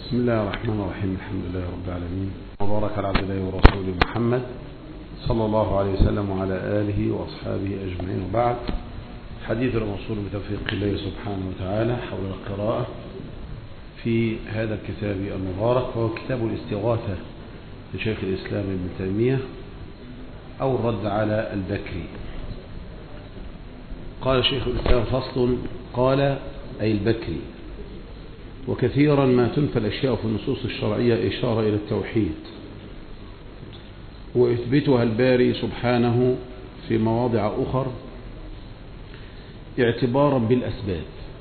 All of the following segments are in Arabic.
بسم الله الرحمن الرحيم. الحمد لله رب العالمين، وبارك على عبد الله ورسوله محمد صلى الله عليه وسلم وعلى آله وأصحابه أجمعين. وبعد، حديث الموصول بتوفيق الله سبحانه وتعالى حول القراءة في هذا الكتاب المبارك، وهو كتاب الاستغاثة لشيخ الإسلام ابن تيمية، أو الرد على البكري. قال شيخ الإسلام: فصل. قال أي البكري: وكثيرا ما تنفى الأشياء في النصوص الشرعية إشارة إلى التوحيد، ويثبتها الباري سبحانه في مواضع أخر اعتبارا بالأسباب،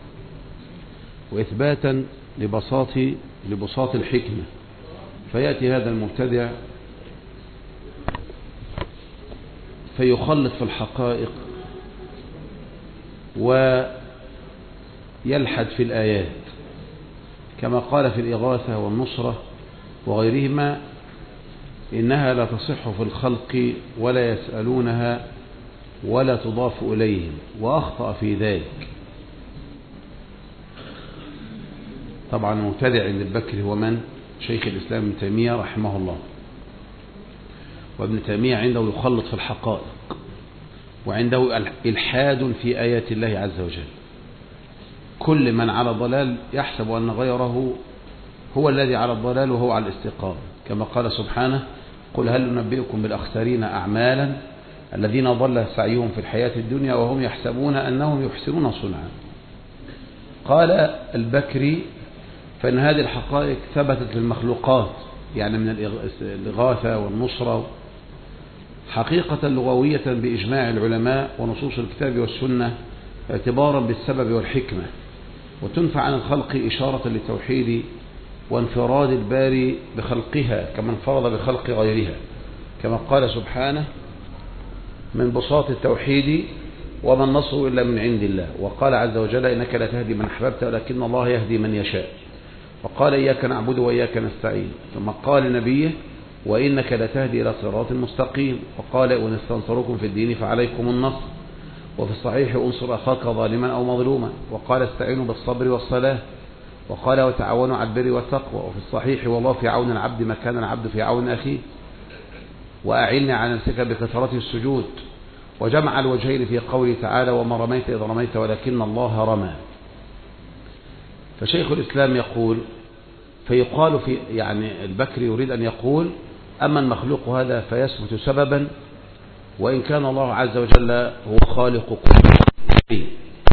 وإثباتا لبساط الحكمة. فيأتي هذا المبتدع فيخلط في الحقائق ويلحد في الآيات، كما قال في الإغاثة والنصرة وغيرهما: إنها لا تصح في الخلق ولا يسألونها ولا تضاف إليهم، وأخطأ في ذلك. طبعا المبتدع عند البكري هو من؟ شيخ الإسلام ابن تيمية رحمه الله. وابن تيمية عنده يخلط في الحقائق، وعنده إلحاد في آيات الله عز وجل. كل من على ضلال يحسب أن غيره هو الذي على الضلال وهو على الاستقامة، كما قال سبحانه: قل هل ننبئكم بالأخسرين أعمالا الذين ضل سعيهم في الحياة الدنيا وهم يحسبون أنهم يحسنون صنعا. قال البكري: فإن هذه الحقائق ثبتت للمخلوقات، يعني من الإغاثة والنصرة، حقيقة لغوية بإجماع العلماء ونصوص الكتاب والسنة، اعتبارا بالسبب والحكمة، وتنفع عن الخلق إشارة للتوحيد وانفراد الباري بخلقها كما انفرد بخلق غيرها، كما قال سبحانه: من بساط التوحيد وما النصر إلا من عند الله. وقال عز وجل: إنك لا تهدي من أحببت ولكن الله يهدي من يشاء. وقال: إياك نعبد وإياك نستعين. ثم قال لنبيه: وإنك لا تهدي إلى صراط مستقيم. وقال: وإن استنصركم في الدين فعليكم النصر. وفي الصحيح: انصر أخاك ظالما أو مظلوما. وقال: استعينوا بالصبر والصلاة. وقال: وتعاونوا على البر والتقوى. وفي الصحيح: والله في عون العبد ما كان العبد في عون أخيه. وأعني على نفسك بكثرة السجود. وجمع الوجهين في قوله تعالى: وما رميت إذ رميت ولكن الله رمى. فشيخ الإسلام يقول، فيقال في البكري يريد أن يقول: أما المخلوق هذا فيثبت سببا، وإن كان الله عز وجل هو خالق كل شيء.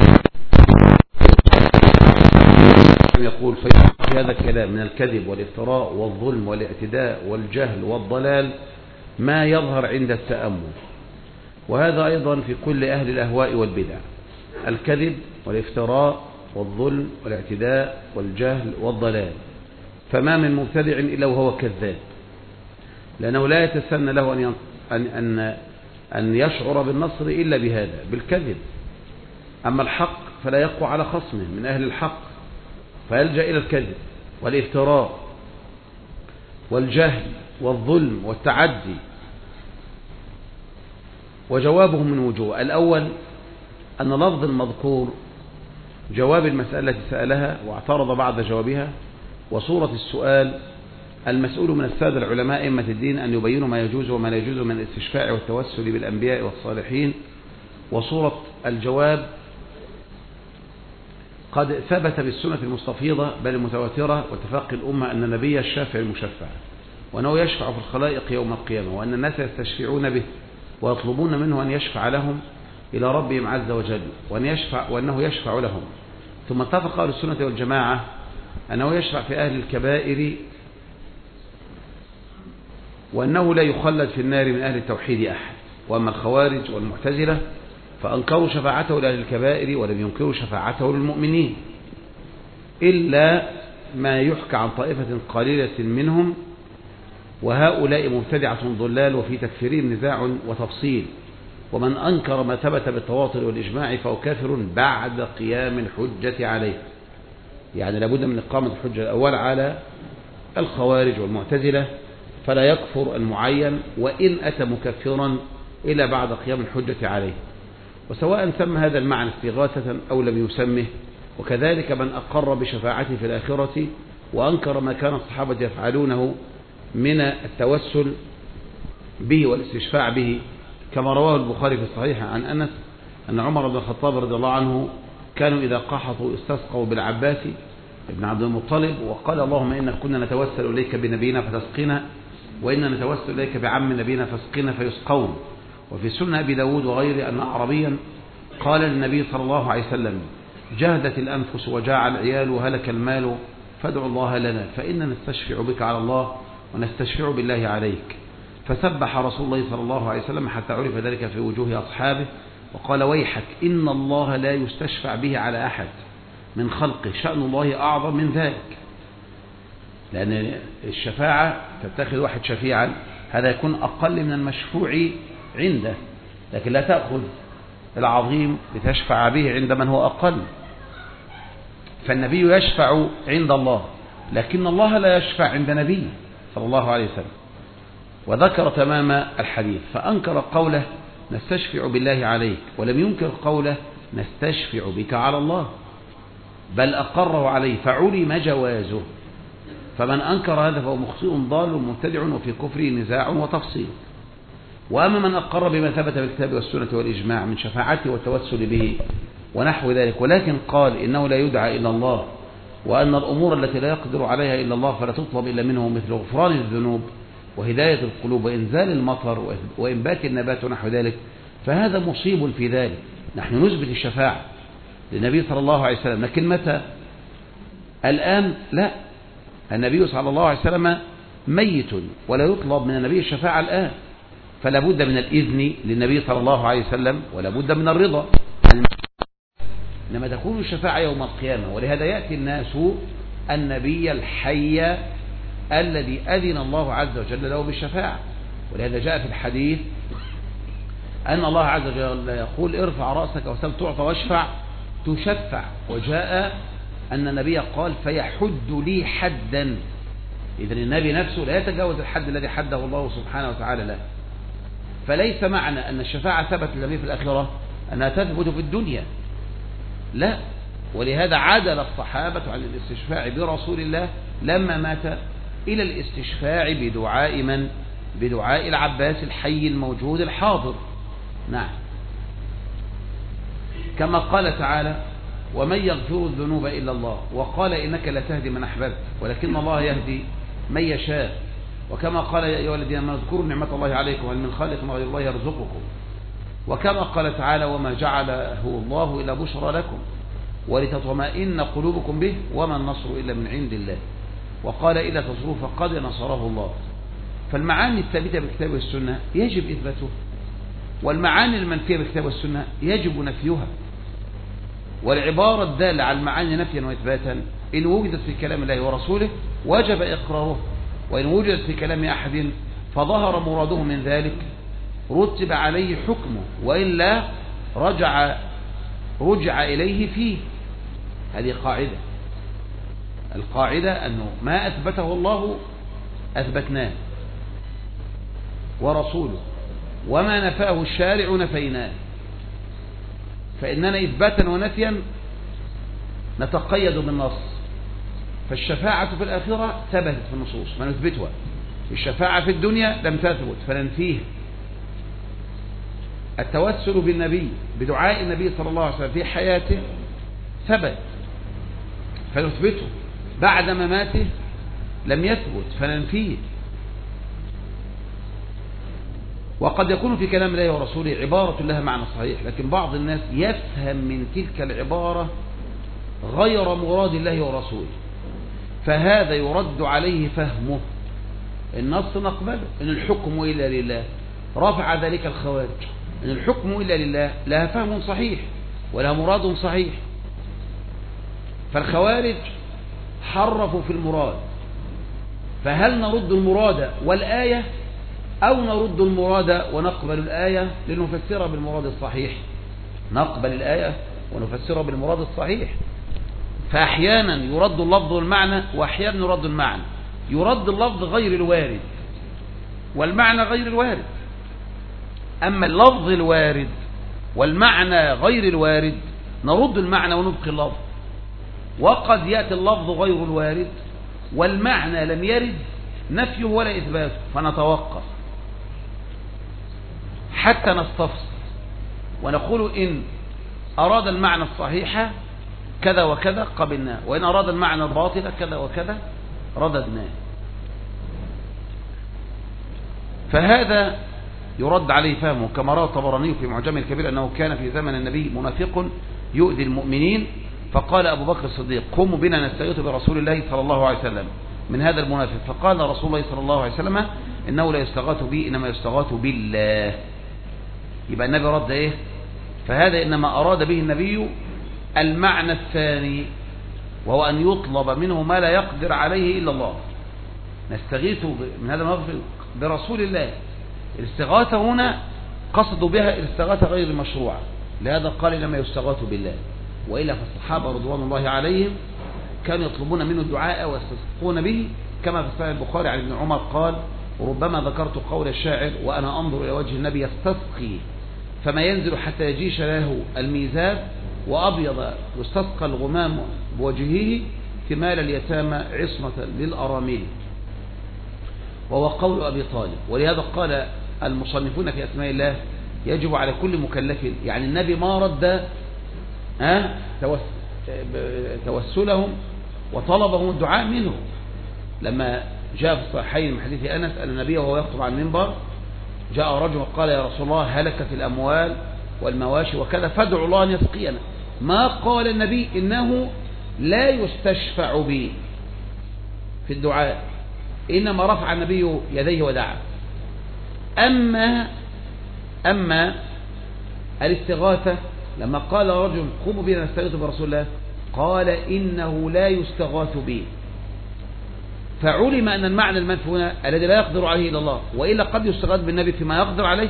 يقول: في هذا الكلام من الكذب والافتراء والظلم والاعتداء والجهل والضلال ما يظهر عند التأمل، وهذا أيضا في كل أهل الأهواء والبدع: الكذب والافتراء والظلم والاعتداء والجهل والضلال. فما من مبتدع إلا وهو كذاب، لأنه لا يتسنى له أن يشعر بالنصر إلا بهذا، بالكذب. أما الحق فلا يقوى على خصمه من أهل الحق، فيلجأ إلى الكذب والافتراء والجهل والظلم والتعدي. وجوابهم من وجوه: الأول أن لفظ المذكور جواب المسألة التي سألها واعترض بعد جوابها، وصورة السؤال المسؤول من السادة العلماء أئمة الدين أن يبينوا ما يجوز وما لا يجوز من الاستشفاع والتوسل بالأنبياء والصالحين. وصورة الجواب قد ثبت بالسنة المستفيضة بل المتواترة واتفاق الأمة أن النبي الشافع المشفع، وأنه يشفع في الخلائق يوم القيامة، وأن الناس يستشفعون به ويطلبون منه أن يشفع لهم إلى ربهم عز وجل، وأنه يشفع لهم. ثم اتفق أهل السنة والجماعة أنه يشفع في أهل الكبائر، وأنه لا يخلد في النار من أهل التوحيد أحد. وأما الخوارج والمعتزلة فأنكروا شفاعته لأهل الكبائر ولم ينكروا شفاعته للمؤمنين، إلا ما يحكى عن طائفة قليلة منهم، وهؤلاء مبتدعة ضلال، وفي تكفيرهم نزاع وتفصيل. ومن أنكر ما ثبت بالتواتر والإجماع فهو كافر بعد قيام الحجة عليه. يعني لابد من إقامة الحجة الأول على الخوارج والمعتزلة، فلا يكفر المعين وإن أتى مكفرا إلا بعد قيام الحجة عليه. وسواء سمى هذا المعنى استغاثة أو لم يسمه، وكذلك من أقر بشفاعته في الآخرة وأنكر ما كان الصحابة يفعلونه من التوسل به والاستشفاع به، كما رواه البخاري في الصحيح عن أنس أن عمر بن الخطاب رضي الله عنه كانوا إذا قحطوا استسقوا بالعباس ابن عبد المطلب وقال اللهم إنا كنا نتوسل إليك بنبينا فتسقنا، وإنا نتوسل إليك بعم نبينا فاسقنا فيسقون. وفي سنة أبي داود وغيره أن أعرابيا قال للنبي صلى الله عليه وسلم جهدت الأنفس وجاع العيال وهلك المال فادعوا الله لنا فإننا نستشفع بك على الله ونستشفع بالله عليك. فسبح رسول الله صلى الله عليه وسلم حتى عرف ذلك في وجوه أصحابه وقال ويحك إن الله لا يستشفع به على أحد من خلقه، شأن الله أعظم من ذلك. لأن الشفاعة تتخذ واحد شفيعا هذا يكون أقل من المشفوع عنده، لكن لا تأخذ العظيم لتشفع به عند من هو أقل. فالنبي يشفع عند الله، لكن الله لا يشفع عند نبيه صلى الله عليه وسلم. وذكر تمام الحديث، فأنكر قوله نستشفع بالله عليك، ولم ينكر قوله نستشفع بك على الله، بل أقره عليه فعلم جوازه. فمن أنكر هذا فهو مخطئ ضال مبتدع وفي كفره نزاع وتفصيل. وأما من أقر بما ثبت بالكتاب والسنة والإجماع من شفاعته والتوسل به ونحو ذلك، ولكن قال إنه لا يدعى إلا الله، وأن الأمور التي لا يقدر عليها إلا الله فلا تطلب إلا منه، مثل غفران الذنوب وهداية القلوب وإنزال المطر وإنبات النبات ونحو ذلك، فهذا مصيب في ذلك. نحن نثبت الشفاعة للنبي صلى الله عليه وسلم، لكن متى؟ الآن لا، النبي صلى الله عليه وسلم ميت ولا يطلب من النبي الشفاعة الآن، فلا بد من الإذن للنبي صلى الله عليه وسلم ولا بد من الرضا، إنما تكون الشفاعة يوم القيامة. ولهذا يأتي الناس النبي الحي الذي أذن الله عز وجل له بالشفاعة. ولهذا جاء في الحديث أن الله عز وجل يقول ارفع رأسك وسل تعطى واشفع تشفع، وجاء أن النبي قال فيحد لي حدا. إذن النبي نفسه لا يتجاوز الحد الذي حده الله سبحانه وتعالى له. فليس معنى أن الشفاعة ثبت للنبي في الآخرة أنها تثبت في الدنيا، لا. ولهذا عدل الصحابة عن الاستشفاع برسول الله لما مات إلى الاستشفاع بدعاء من؟ بدعاء العباس الحي الموجود الحاضر. نعم، كما قال تعالى ومن يغفر الذنوب إلا الله، وقال إنك لا تهدي من أحببت ولكن الله يهدي من يشاء. وكما قال يا أيها الذين آمنوا اذكروا نعمة الله عليكم هل من خالق غير الله يرزقكم. وكما قال تعالى وما جعله الله إلا بشرى لكم ولتطمئن قلوبكم به وما النصر إلا من عند الله. وقال إلا تصروا فقد نصره الله. فالمعاني الثابتة بالكتاب والسنة يجب إثباتها، والمعاني المنفية بالكتاب والسنة يجب نفيها. والعبارة الدالة على المعاني نفيا وإثباتا إن وجدت في كلام الله ورسوله وجب إقراره، وإن وجدت في كلام أحد فظهر مراده من ذلك رتب عليه حكمه، وإلا رجع إليه فيه. هذه قاعدة. القاعدة أنه ما أثبته الله أثبتناه ورسوله، وما نفاه الشارع نفيناه. فإننا إثباتا ونفيا نتقيد بالنص. فالشفاعة في الآخرة ثبتت في النصوص فنثبتها، الشفاعة في الدنيا لم تثبت فننفيها. التوسل بالنبي بدعاء النبي صلى الله عليه وسلم في حياته ثبت فنثبته، بعد مماته لم يثبت فننفيه. وقد يكون في كلام الله ورسوله عبارة لها معنى صحيح، لكن بعض الناس يفهم من تلك العبارة غير مراد الله ورسوله، فهذا يرد عليه فهمه. النص نقبله إن الحكم إلا لله، رفع ذلك الخوارج إن الحكم إلا لله لها فهم صحيح ولها مراد صحيح. فالخوارج حرفوا في المراد، فهل نرد المراد والآية أو نرد المراد ونقبل الآية لنفسرها بالمراد الصحيح؟ نقبل الآية ونفسرها بالمراد الصحيح. فأحيانا يرد اللفظ والمعنى، وأحيانا يرد المعنى. يرد اللفظ غير الوارد والمعنى غير الوارد. أما اللفظ الوارد والمعنى غير الوارد نرد المعنى ونبقي اللفظ. وقد يأتي اللفظ غير الوارد والمعنى لم يرد نفيه ولا إثباته، فنتوقف حتى نستفسر ونقول إن أراد المعنى الصحيح كذا وكذا قبلناه، وإن أراد المعنى الباطل كذا وكذا رددناه. فهذا يرد عليه فهمه، كما روى الطبراني في معجم الكبير أنه كان في زمن النبي منافق يؤذي المؤمنين، فقال أبو بكر الصديق قوموا بنا نستغيث برسول الله صلى الله عليه وسلم من هذا المنافق، فقال رسول الله صلى الله عليه وسلم إنه لا يستغاث بي إنما يستغاث بالله. يبقى النبي رد إيه؟ فهذا إنما أراد به النبي المعنى الثاني، وهو أن يطلب منه ما لا يقدر عليه إلا الله. نستغيث من هذا المنافق برسول الله. الاستغاثة هنا قصدوا بها الاستغاثة غير المشروعة، لهذا قال لما يستغاث بالله. وإلا فالصحابة رضوان الله عليهم كانوا يطلبون منه الدعاء ويستسقون به، كما في صحيح البخاري عن ابن عمر قال ربما ذكرت قول الشاعر وأنا أنظر إلى وجه النبي يستسقي فما ينزل حتى يجيش له الميزاب وأبيض يستسقى الغمام بوجهه كمال اليتامى عصمة للأرامل، وهو قول أبي طالب. ولهذا قال المصنفون في أسماء الله يجب على كل مكلف، يعني النبي ما رد توسلهم وطلبهم الدعاء منه. لما جاء في الصحيحين من حديث أنس أن النبي وهو يخطب عن المنبر جاء رجل وقال يا رسول الله هلكت الأموال والمواشي وكذا فادعوا الله أن يسقينا. ما قال النبي إنه لا يستشفع بي في الدعاء، إنما رفع النبي يديه ودعا. أما الاستغاثة لما قال رجل قوموا بنا نستغيث برسول الله قال إنه لا يستغاث به، فعلم أن المعنى المنفي هنا الذي لا يقدر عليه إلا الله، وإلا قد يستغاث بالنبي فيما يقدر عليه،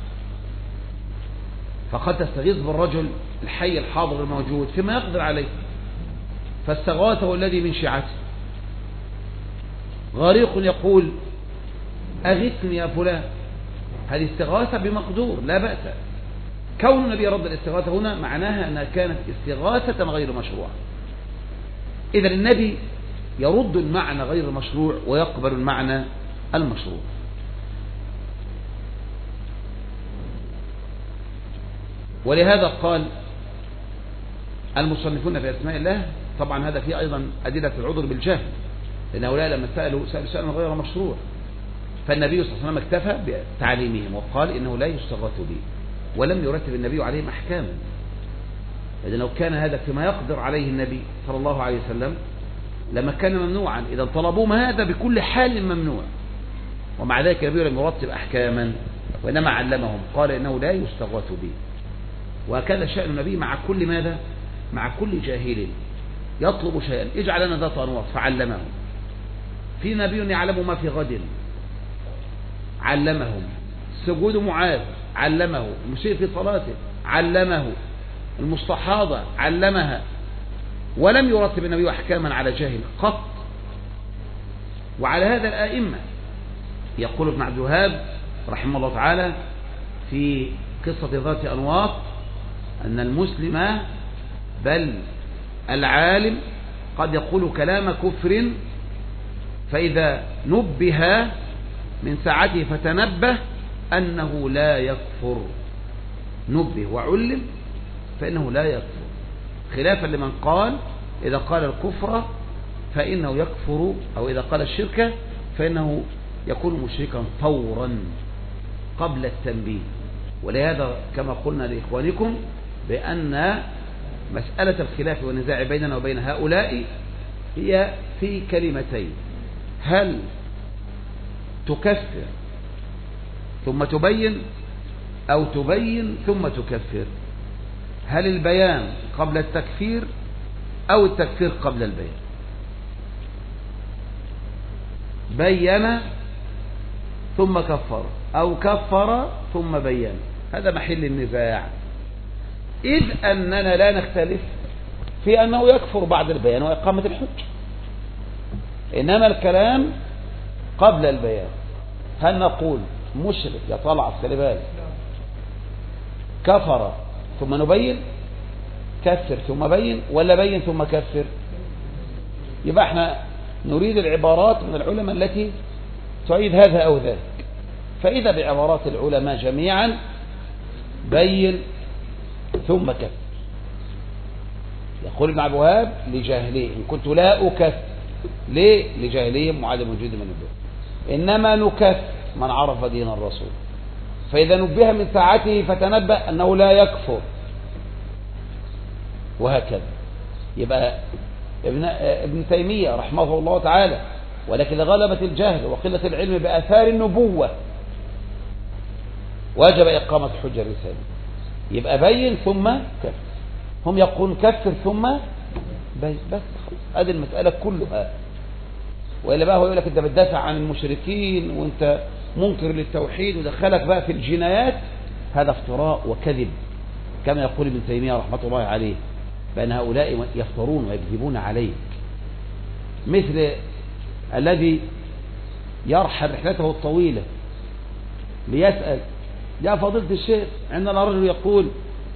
فقد تستغيث بالرجل الحي الحاضر الموجود فيما يقدر عليه. فاستغاثه الذي من شيعته غريق يقول أغثني يا فلان، هذه استغاثة بمقدور لا بأس. كون النبي رد الاستغاثة هنا معناها أنها كانت استغاثة غير مشروعة. إذن النبي يرد المعنى غير المشروع ويقبل المعنى المشروع. ولهذا قال المصنفون في أسماء الله، طبعا هذا فيه أيضا أدلة العذر بالجهل، لأن هؤلاء لما سألوا سؤالا غير مشروع، فالنبي صلى الله عليه وسلم اكتفى بتعليمهم وقال إنه لا يستغاث به، ولم يرتب النبي عليهم أحكاما. إذن لو كان هذا فيما يقدر عليه النبي صلى الله عليه وسلم لما كان ممنوعا، إذا طلبوهم هذا بكل حال ممنوع. ومع ذلك النبي لم يرتب أحكاما وإنما علمهم، قال إنه لا يستغاث به. وهكذا شأن النبي مع كل ماذا؟ مع كل جاهل يطلب شيئا اجعل لنا ذات أنواط فعلمهم. في نبي يعلم ما في غد علمهم، سجود معاذ علمه، المسيء في صلاته علمه، المستحاضة علمها، ولم يرتب النبي أحكاما على جاهل قط. وعلى هذا الآئمة يقول ابن عبد الوهاب رحمه الله تعالى في قصة ذات أنواط أن المسلم بل العالم قد يقول كلام كفر، فإذا نبه من ساعته فتنبه أنه لا يكفر، نبه وعلم فإنه لا يكفر، خلافا لمن قال إذا قال الكفر فإنه يكفر، أو إذا قال الشرك فإنه يكون مشركا فورا قبل التنبيه. ولهذا كما قلنا لإخوانكم بأن مسألة الخلاف والنزاع بيننا وبين هؤلاء هي في كلمتين: هل تكفر ثم تبين أو تبين ثم تكفر؟ هل البيان قبل التكفير أو التكفير قبل البيان؟ بين ثم كفر أو كفر ثم بين، هذا محل النزاع، إذ أننا لا نختلف في أنه يكفر بعد البيان وإقامة الحج، إنما الكلام قبل البيان. هل نقول مشرك يا طلع السلبال كفر ثم نبين، كفر ثم بين، ولا بين ثم كفر؟ يبقى احنا نريد العبارات من العلماء التي تعيد هذا أو ذاك، فإذا بعبارات العلماء جميعا بين ثم كفر. يقول ابن عبد الوهاب لجاهليه إن كنت لا أكفر، ليه؟ لجاهليهم وعدم وجود من الدين، إنما نكفر من عرف دين الرسول، فإذا نبه من ساعته فتنبأ أنه لا يكفر، وهكذا. يبقى ابن تيمية رحمه الله تعالى، ولكن غلبة الجهل وقلة العلم بآثار النبوة وجب إقامة حجة الرسالة. يبقى بين ثم كفر، هم يقولون كفر ثم بين، بس خلاص هذه المسألة كلها. وإلا بقى هو يقول لك أنت بتدافع عن المشركين وأنت منكر للتوحيد ودخلك بقى في الجنايات، هذا افتراء وكذب، كما يقول ابن تيمية رحمة الله عليه بأن هؤلاء يفترون ويكذبون عليك، مثل الذي يرحل رحلته الطويلة ليسأل يا فضيلة الشيخ، عندنا رجل يقول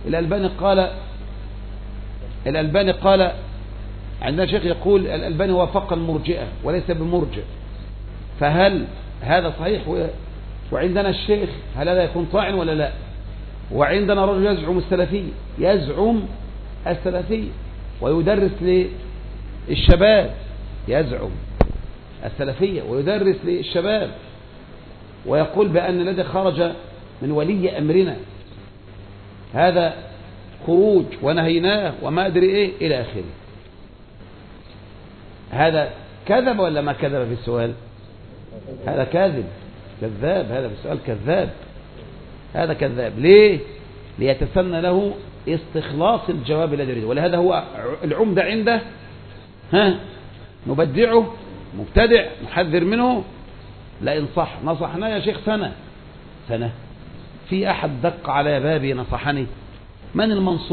الألباني قال عندنا شيخ يقول الألباني وافق المرجئة وليس بمرجئ، فهل هذا صحيح؟ وعندنا الشيخ هل هذا يكون طاعن ولا لا؟ وعندنا رجل يزعم السلفية ويدرس للشباب، يزعم السلفية ويدرس للشباب ويقول بأن الذي خرج من ولي أمرنا هذا خروج ونهيناه وما أدري إيه إلى آخره. هذا كذب ولا ما كذب في السؤال؟ هذا كاذب كذاب، هذا في السؤال كذاب، هذا كذاب. ليه؟ ليتسنى له استخلاص الجواب الذي يريده، ولهذا هو العمدة عنده نبدعه مبتدع نحذر منه، لا ينصح. نصحنا يا شيخ سنة في أحد دق على بابي نصحني، من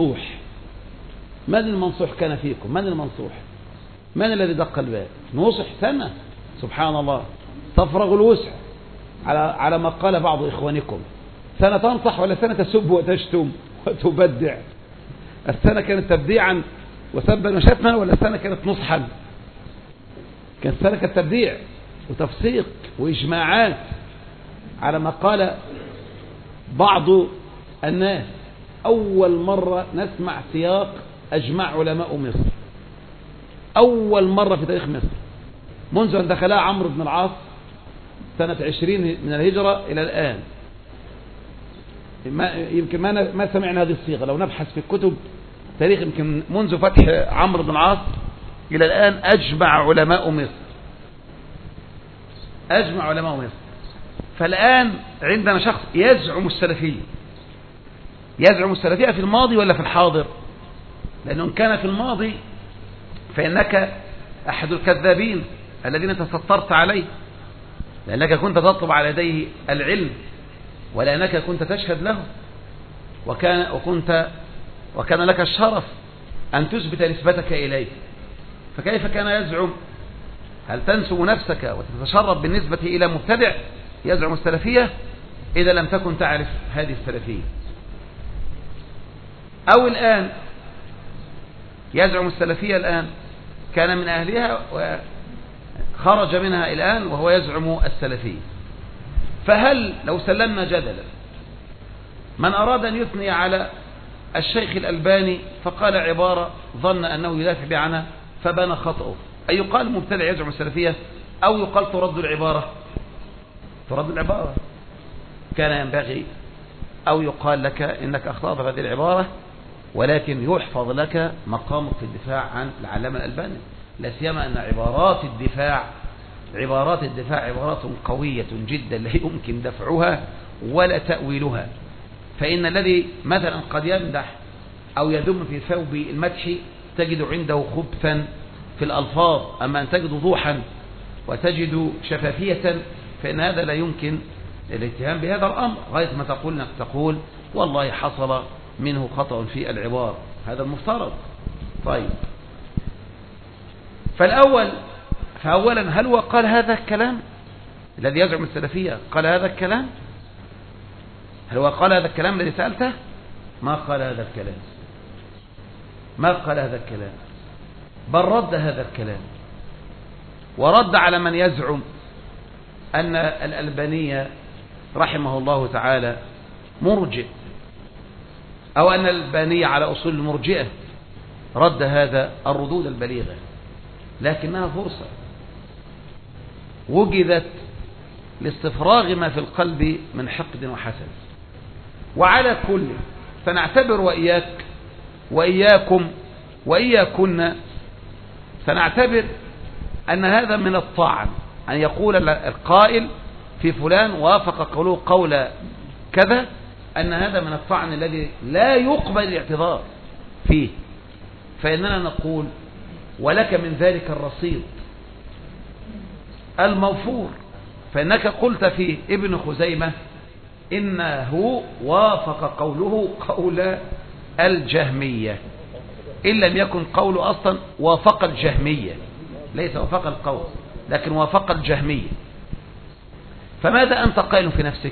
المنصوح كان فيكم؟ من المنصوح؟ من الذي دق الباب؟ نصح سنة، سبحان الله، تفرغ الوسع على ما قال بعض إخوانكم. سنة تنصح ولا سنة تسب وتشتم وتبدع؟ السنة كانت تبديعا وسبا وشتما ولا السنة كانت نصحا؟ كانت سنة كانت تبديع وتفسيق وإجماعات على ما قال بعض الناس. أول مرة نسمع سياق أجمع علماء مصر، أول مرة في تاريخ مصر منذ أن دخلها عمرو بن العاص سنة 20 من الهجرة إلى الآن. يمكن ما سمعنا هذه الصيغة، لو نبحث في الكتب تاريخ يمكن منذ فتح عمرو بن العاص إلى الآن أجمع علماء مصر. فالآن عندنا شخص يزعم السلفية في الماضي ولا في الحاضر؟ لأنه إن كان في الماضي فإنك أحد الكذابين الذين تسترت عليه، لأنك كنت تطلب على يديه العلم ولأنك كنت تشهد له وكان لك الشرف أن تثبت نسبتك إليه، فكيف كان يزعم؟ هل تنسب نفسك وتتشرف بالنسبة إلى مبتدع يزعم السلفية إذا لم تكن تعرف هذه السلفية؟ أو الآن يزعم السلفية الآن كان من أهلها وخرج منها الآن وهو يزعم السلفية. فهل لو سلمنا جدلا من أراد أن يثني على الشيخ الألباني فقال عبارة ظن أنه يدافع بها عنها فبان خطأه، أي يقال مبتدع يزعم السلفية أو يقال ترد العبارة؟ كان ينبغي أو يقال لك إنك أخطأت هذه العبارة، ولكن يحفظ لك مقامك في الدفاع عن العلامة الألباني، لا سيما أن عبارات الدفاع عبارات قوية جدا لا يمكن دفعها ولا تأويلها. فإن الذي مثلا قد يمدح أو يذم في ثوب المدح تجد عنده خبثا في الألفاظ، أما أن تجد وضوحا وتجد شفافية فإن هذا لا يمكن الاتهام بهذا الأمر، غاية ما تقول والله حصل منه خطأ في العبارة، هذا المفترض. طيب، فأولا هل هو قال هذا الكلام الذي يزعم السلفية؟ قال هذا الكلام؟ هل هو قال هذا الكلام الذي سألته؟ ما قال هذا الكلام، بل رد هذا الكلام. ورد على من يزعم أن الألباني رحمه الله تعالى مرجئ، أو أن الألباني على أصول المرجئة. رد هذا الردود البليغة، لكنها فرصة وجدت لاستفراغ ما في القلب من حقد وحسد. وعلى كل سنعتبر وإياك وإياكم وإياكن، سنعتبر أن هذا من الطعن، أن يقول القائل في فلان وافق قوله قول كذا، أن هذا من الطعن الذي لا يقبل الاعتذار فيه. فإننا نقول ولك من ذلك الرصيد الموفور. فإنك قلت في ابن خزيمة إنه وافق قوله قول الجهمية، إن لم يكن قوله أصلا وافق الجهمية، ليس وافق القول لكن وافق الجهمية. فماذا أنت قائل في نفسك؟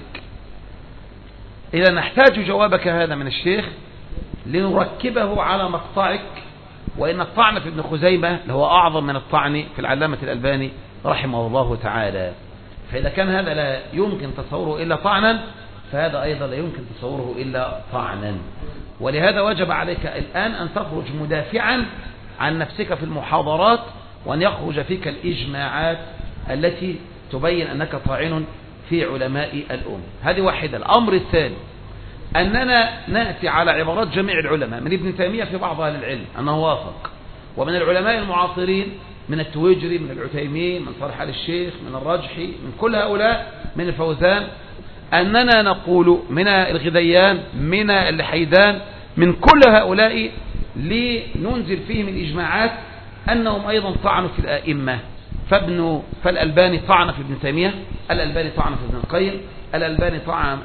إذا نحتاج جوابك هذا من الشيخ لنركبه على مقطعك. وإن الطعن في ابن خزيمة هو أعظم من الطعن في العلامة الألباني رحمه الله تعالى. فإذا كان هذا لا يمكن تصوره إلا طعنا، فهذا أيضا لا يمكن تصوره إلا طعنا. ولهذا وجب عليك الآن أن تخرج مدافعا عن نفسك في المحاضرات، وأن يخرج فيك الإجماعات التي تبين أنك طاعن في علماء الأمة. هذه واحدة. الأمر الثاني أننا نأتي على عبارات جميع العلماء، من ابن تيمية في بعض أهل العلم أنه وافق، ومن العلماء المعاصرين من التويجري، من العثيمين، من صالح آل الشيخ، من الرجحي، من كل هؤلاء، من الفوزان، أننا نقول من الغذيان، من اللحيدان، من كل هؤلاء لننزل فيهم الإجماعات أنهم أيضا طعنوا في الآئمة. فالألباني طعن في ابن تيمية، الألباني طعن في ابن القيم، الألباني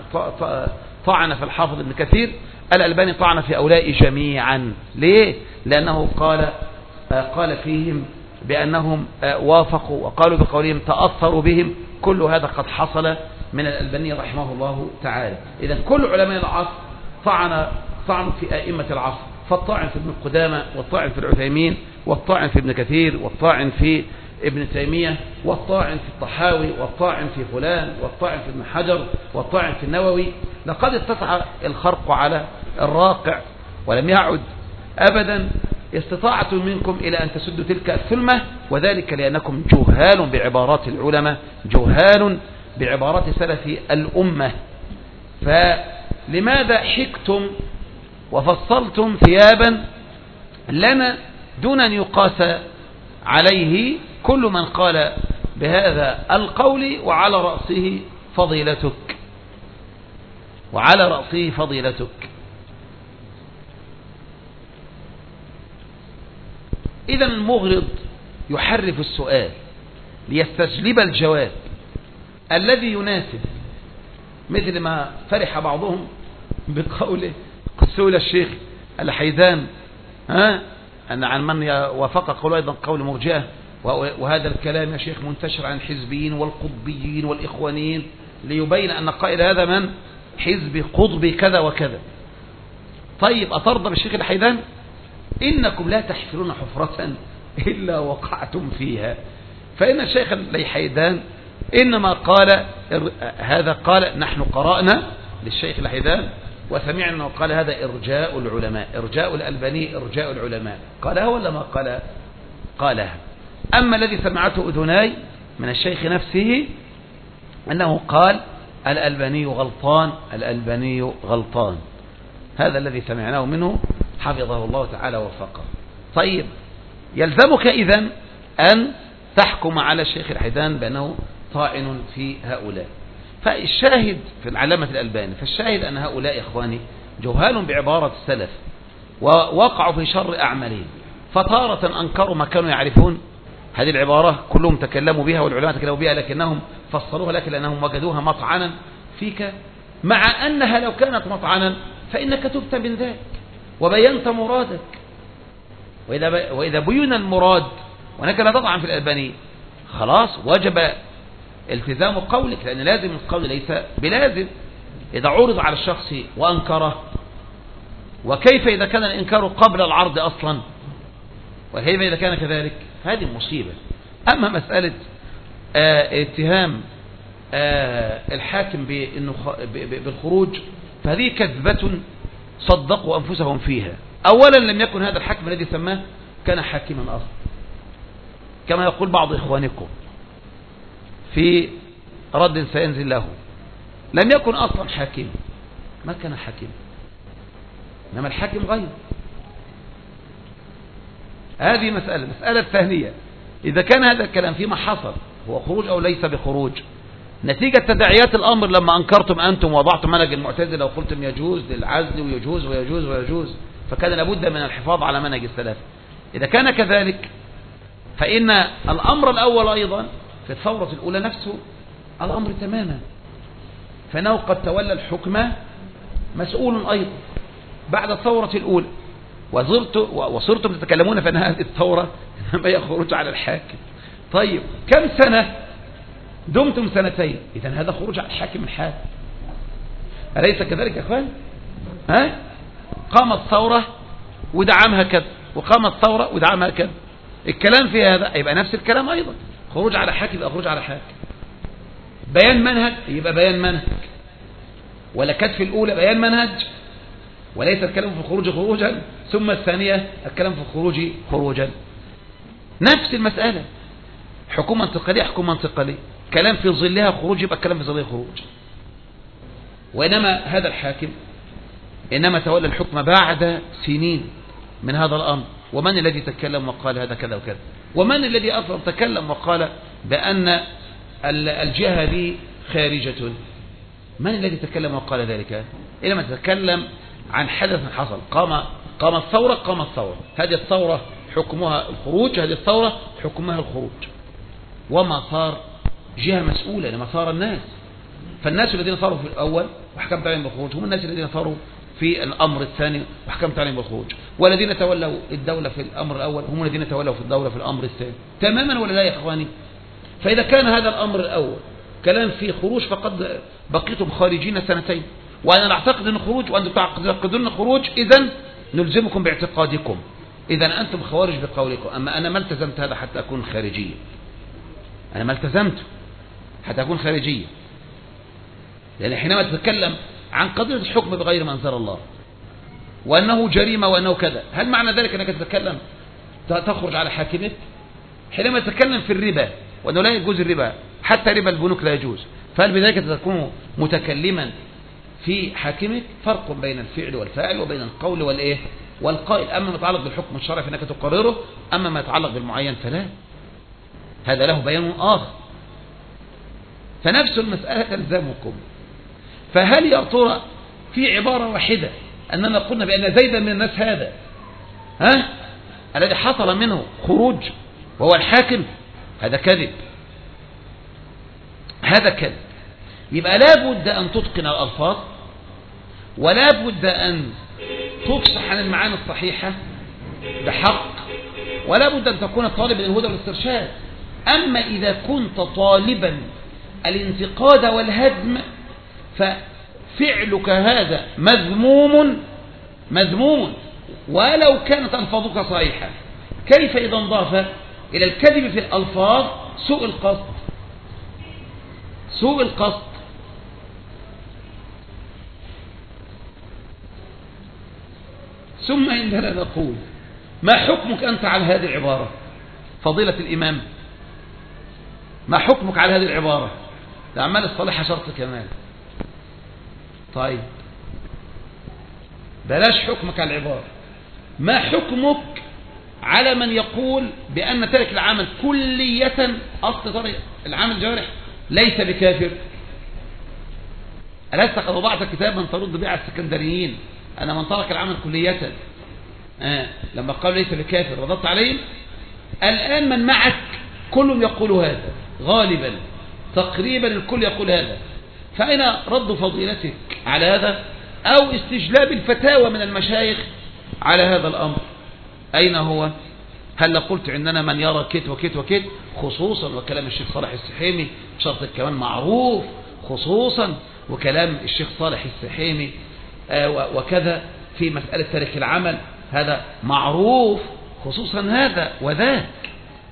طعن في الحافظ ابن كثير، الألباني طعن في هؤلاء جميعا. ليه؟ لأنه قال فيهم بأنهم وافقوا، وقالوا بقولهم تأثروا بهم. كل هذا قد حصل من الألباني رحمه الله تعالى. إذا كل علماء العصر طعنوا في آئمة العصر، فالطاعن في ابن قدامة، والطاعن في العثيمين، والطاعن في ابن كثير، والطاعن في ابن تيمية، والطاعن في الطحاوي، والطاعن في فلان، والطاعن في ابن حجر، والطاعن في النووي. لقد اتسع الخرق على الراقع ولم يعد أبدا استطاعة منكم إلى أن تسدوا تلك الثلمة، وذلك لأنكم جهال بعبارات العلماء، جهال بعبارات سلف الأمة. فلماذا حكتم وفصلتم ثيابا لنا دون أن يقاس عليه كل من قال بهذا القول وعلى رأسه فضيلتك، وعلى رأسه فضيلتك؟ إذا المغرض يحرف السؤال ليستجلب الجواب الذي يناسب، مثل ما فرح بعضهم بقوله قسول الشيخ الحيدان أن عن من وافق قوله أيضا قول مرجئة، وهذا الكلام يا شيخ منتشر عن الحزبيين والقطبيين والإخوانيين، ليبين أن قائل هذا من حزب قطبي كذا وكذا. طيب أترضى بالشيخ الحيدان؟ إنكم لا تحفرون حفرة إلا وقعتم فيها. فإن الشيخ الحيدان إنما قال هذا، قال نحن قرأنا للشيخ الحيدان وسمعنا وقال هذا إرجاء العلماء، إرجاء الألباني إرجاء العلماء، قالها ولا ما قالها. أما الذي سمعته أذناي من الشيخ نفسه أنه قال الألباني غلطان، الألباني غلطان، هذا الذي سمعناه منه حفظه الله تعالى وفقه. طيب يلزمك إذن أن تحكم على الشيخ الحيدان بأنه طاعن في هؤلاء. فالشاهد في العلامة الألباني، فالشاهد أن هؤلاء إخواني جهال بعبارة السلف ووقعوا في شر أعمالهم، فتارة أنكروا ما كانوا يعرفون. هذه العبارة كلهم تكلموا بها والعلماء تكلموا بها، لكنهم فصلوها لك لأنهم وجدوها مطعنا فيك، مع أنها لو كانت مطعنا فإنك تبت من ذلك وبينت مرادك. وإذا بين المراد وأنك لا تطعن في الألباني، خلاص وجب التزام قولك، لأن لازم القول ليس بلازم. إذا عرض على الشخص وأنكره، وكيف إذا كان الإنكار قبل العرض أصلا، وكيف إذا كان كذلك؟ هذه مصيبة. أما مسألة اتهام الحاكم بالخروج فهذه كذبة صدقوا أنفسهم فيها. أولا لم يكن هذا الحاكم الذي سماه كان حاكما أصلا، كما يقول بعض إخوانكم في رد سينزل له، لم يكن أصلا حاكم، ما كان حاكم، إنما الحاكم غير. هذه مسألة ثانية، إذا كان هذا الكلام فيما حصل هو خروج أو ليس بخروج نتيجة تداعيات الأمر لما أنكرتم أنتم وضعتم منهج المعتزلة وقلتم يجوز للعزل ويجوز ويجوز ويجوز، فكان لابد من الحفاظ على منهج السلف. إذا كان كذلك فإن الأمر الأول أيضا في الثورة الأولى نفسه الأمر تماما، فإنه قد تولى الحكم مسؤول أيضا بعد الثورة الأولى، وصرتم تتكلمون في أن هذه الثورة إنما هي خروج على الحاكم. طيب كم سنة دمتم؟ 2 إذن هذا خروج على الحاكم الحاكم، أليس كذلك يا أخوان؟ قامت ثورة ودعمها كذا، وقامت ثورة ودعمها كذا، الكلام في هذا يبقى نفس الكلام أيضا، خروج على حاكم يبقى خروج على حاكم، بيان منهج يبقى بيان منهج، ولا كتف الأولى بيان منهج وليس الكلام في الخروج خروجا، ثم الثانية الكلام في الخروج خروجا، نفس المسألة، حكومة انتقالية حكومة انتقالية، كلام في ظلها خروج يبقى الكلام في ظلها خروج. وإنما هذا الحاكم إنما تولى الحكم بعد سنين من هذا الأمر. ومن الذي تكلم وقال هذا كذا وكذا؟ ومن الذي أصلا تكلم وقال بأن الجهة دي خارجة؟ من الذي تكلم وقال ذلك؟ إنما تتكلم عن حدث حصل، قامت ثورة، هذه الثورة حكمها الخروج، هذه الثورة حكمها الخروج، وما صار جهة مسؤولة لما صار الناس، فالناس الذين صاروا في الأول وحكمت عليهم بالخروج هم الناس الذين صاروا في الأمر الثاني وحكمت عليهم بالخروج، والذين تولوا الدولة في الأمر الأول هم الذين تولوا في الدولة في الأمر الثاني، تماما ولا لا يا إخواني؟ فإذا كان هذا الأمر الأول كلام فيه خروج فقد بقيتم خارجين 2، وأنا نعتقد أن خروج وأنتم تعتقدون خروج، إذن نلزمكم باعتقادكم، إذن أنتم خوارج بقولكم. أما أنا ما التزمت هذا حتى أكون خارجية، أنا ما التزمت حتى أكون خارجية، لأن حينما تتكلم عن قضية الحكم بغير ما أنزل الله وأنه جريمة وأنه كذا، هل معنى ذلك أنك تتكلم تخرج على حاكمك؟ حينما تتكلم في الربا وأنه لا يجوز الربا حتى ربا البنوك لا يجوز، فهل بذلك تكون متكلما في حاكمك؟ فرق بين الفعل والفاعل وبين القول والإيه والقائل. أما ما يتعلق بالحكم الشرعي فإنك تقرره، أما ما يتعلق بالمعين فلا، هذا له بيان آخر. فنفس المسألة تلزمكم. فهل يا ترى في عبارة واحدة أننا قلنا بأن زيدا من الناس هذا الذي حصل منه خروج وهو الحاكم؟ هذا كذب، هذا كذب. يبقى لا بد أن تتقن الألفاظ، ولا بد أن تفصح عن المعاني الصحيحة بحق، ولا بد أن تكون طالبا للهدى والاسترشاد. أما إذا كنت طالبا الانتقاد والهدم ففعلك هذا مذموم ولو كانت ألفاظك صحيحة. كيف إذا انضاف إلى الكذب في الألفاظ سوء القصد؟ ثم عندنا نقول ما حكمك أنت على هذه العبارة فضيلة الإمام؟ ما حكمك على هذه العبارة؟ الأعمال الصالحة شرط كمال. طيب بلاش حكمك على العبارة، ما حكمك على من يقول بأن ترك العمل كلية أصل ترك العمل الجوارح ليس بكافر؟ ألست قد وضعت كتابا ترد به على السكندريين أن من ترك العمل كلية لما قالوا ليس بكافر رددت عليهم؟ الآن من معك كلهم يقول هذا، غالبا تقريبا الكل يقول هذا، فأين رد فضيلتك على هذا أو استجلاب الفتاوى من المشايخ على هذا الأمر؟ أين هو؟ هل قلت عندنا من يرى كت وكت وكت خصوصا، وكلام الشيخ صالح السحيمي شرط كمان معروف خصوصا، وكلام الشيخ صالح السحيمي وكذا في مسألة ترك العمل هذا معروف خصوصا، هذا وذاك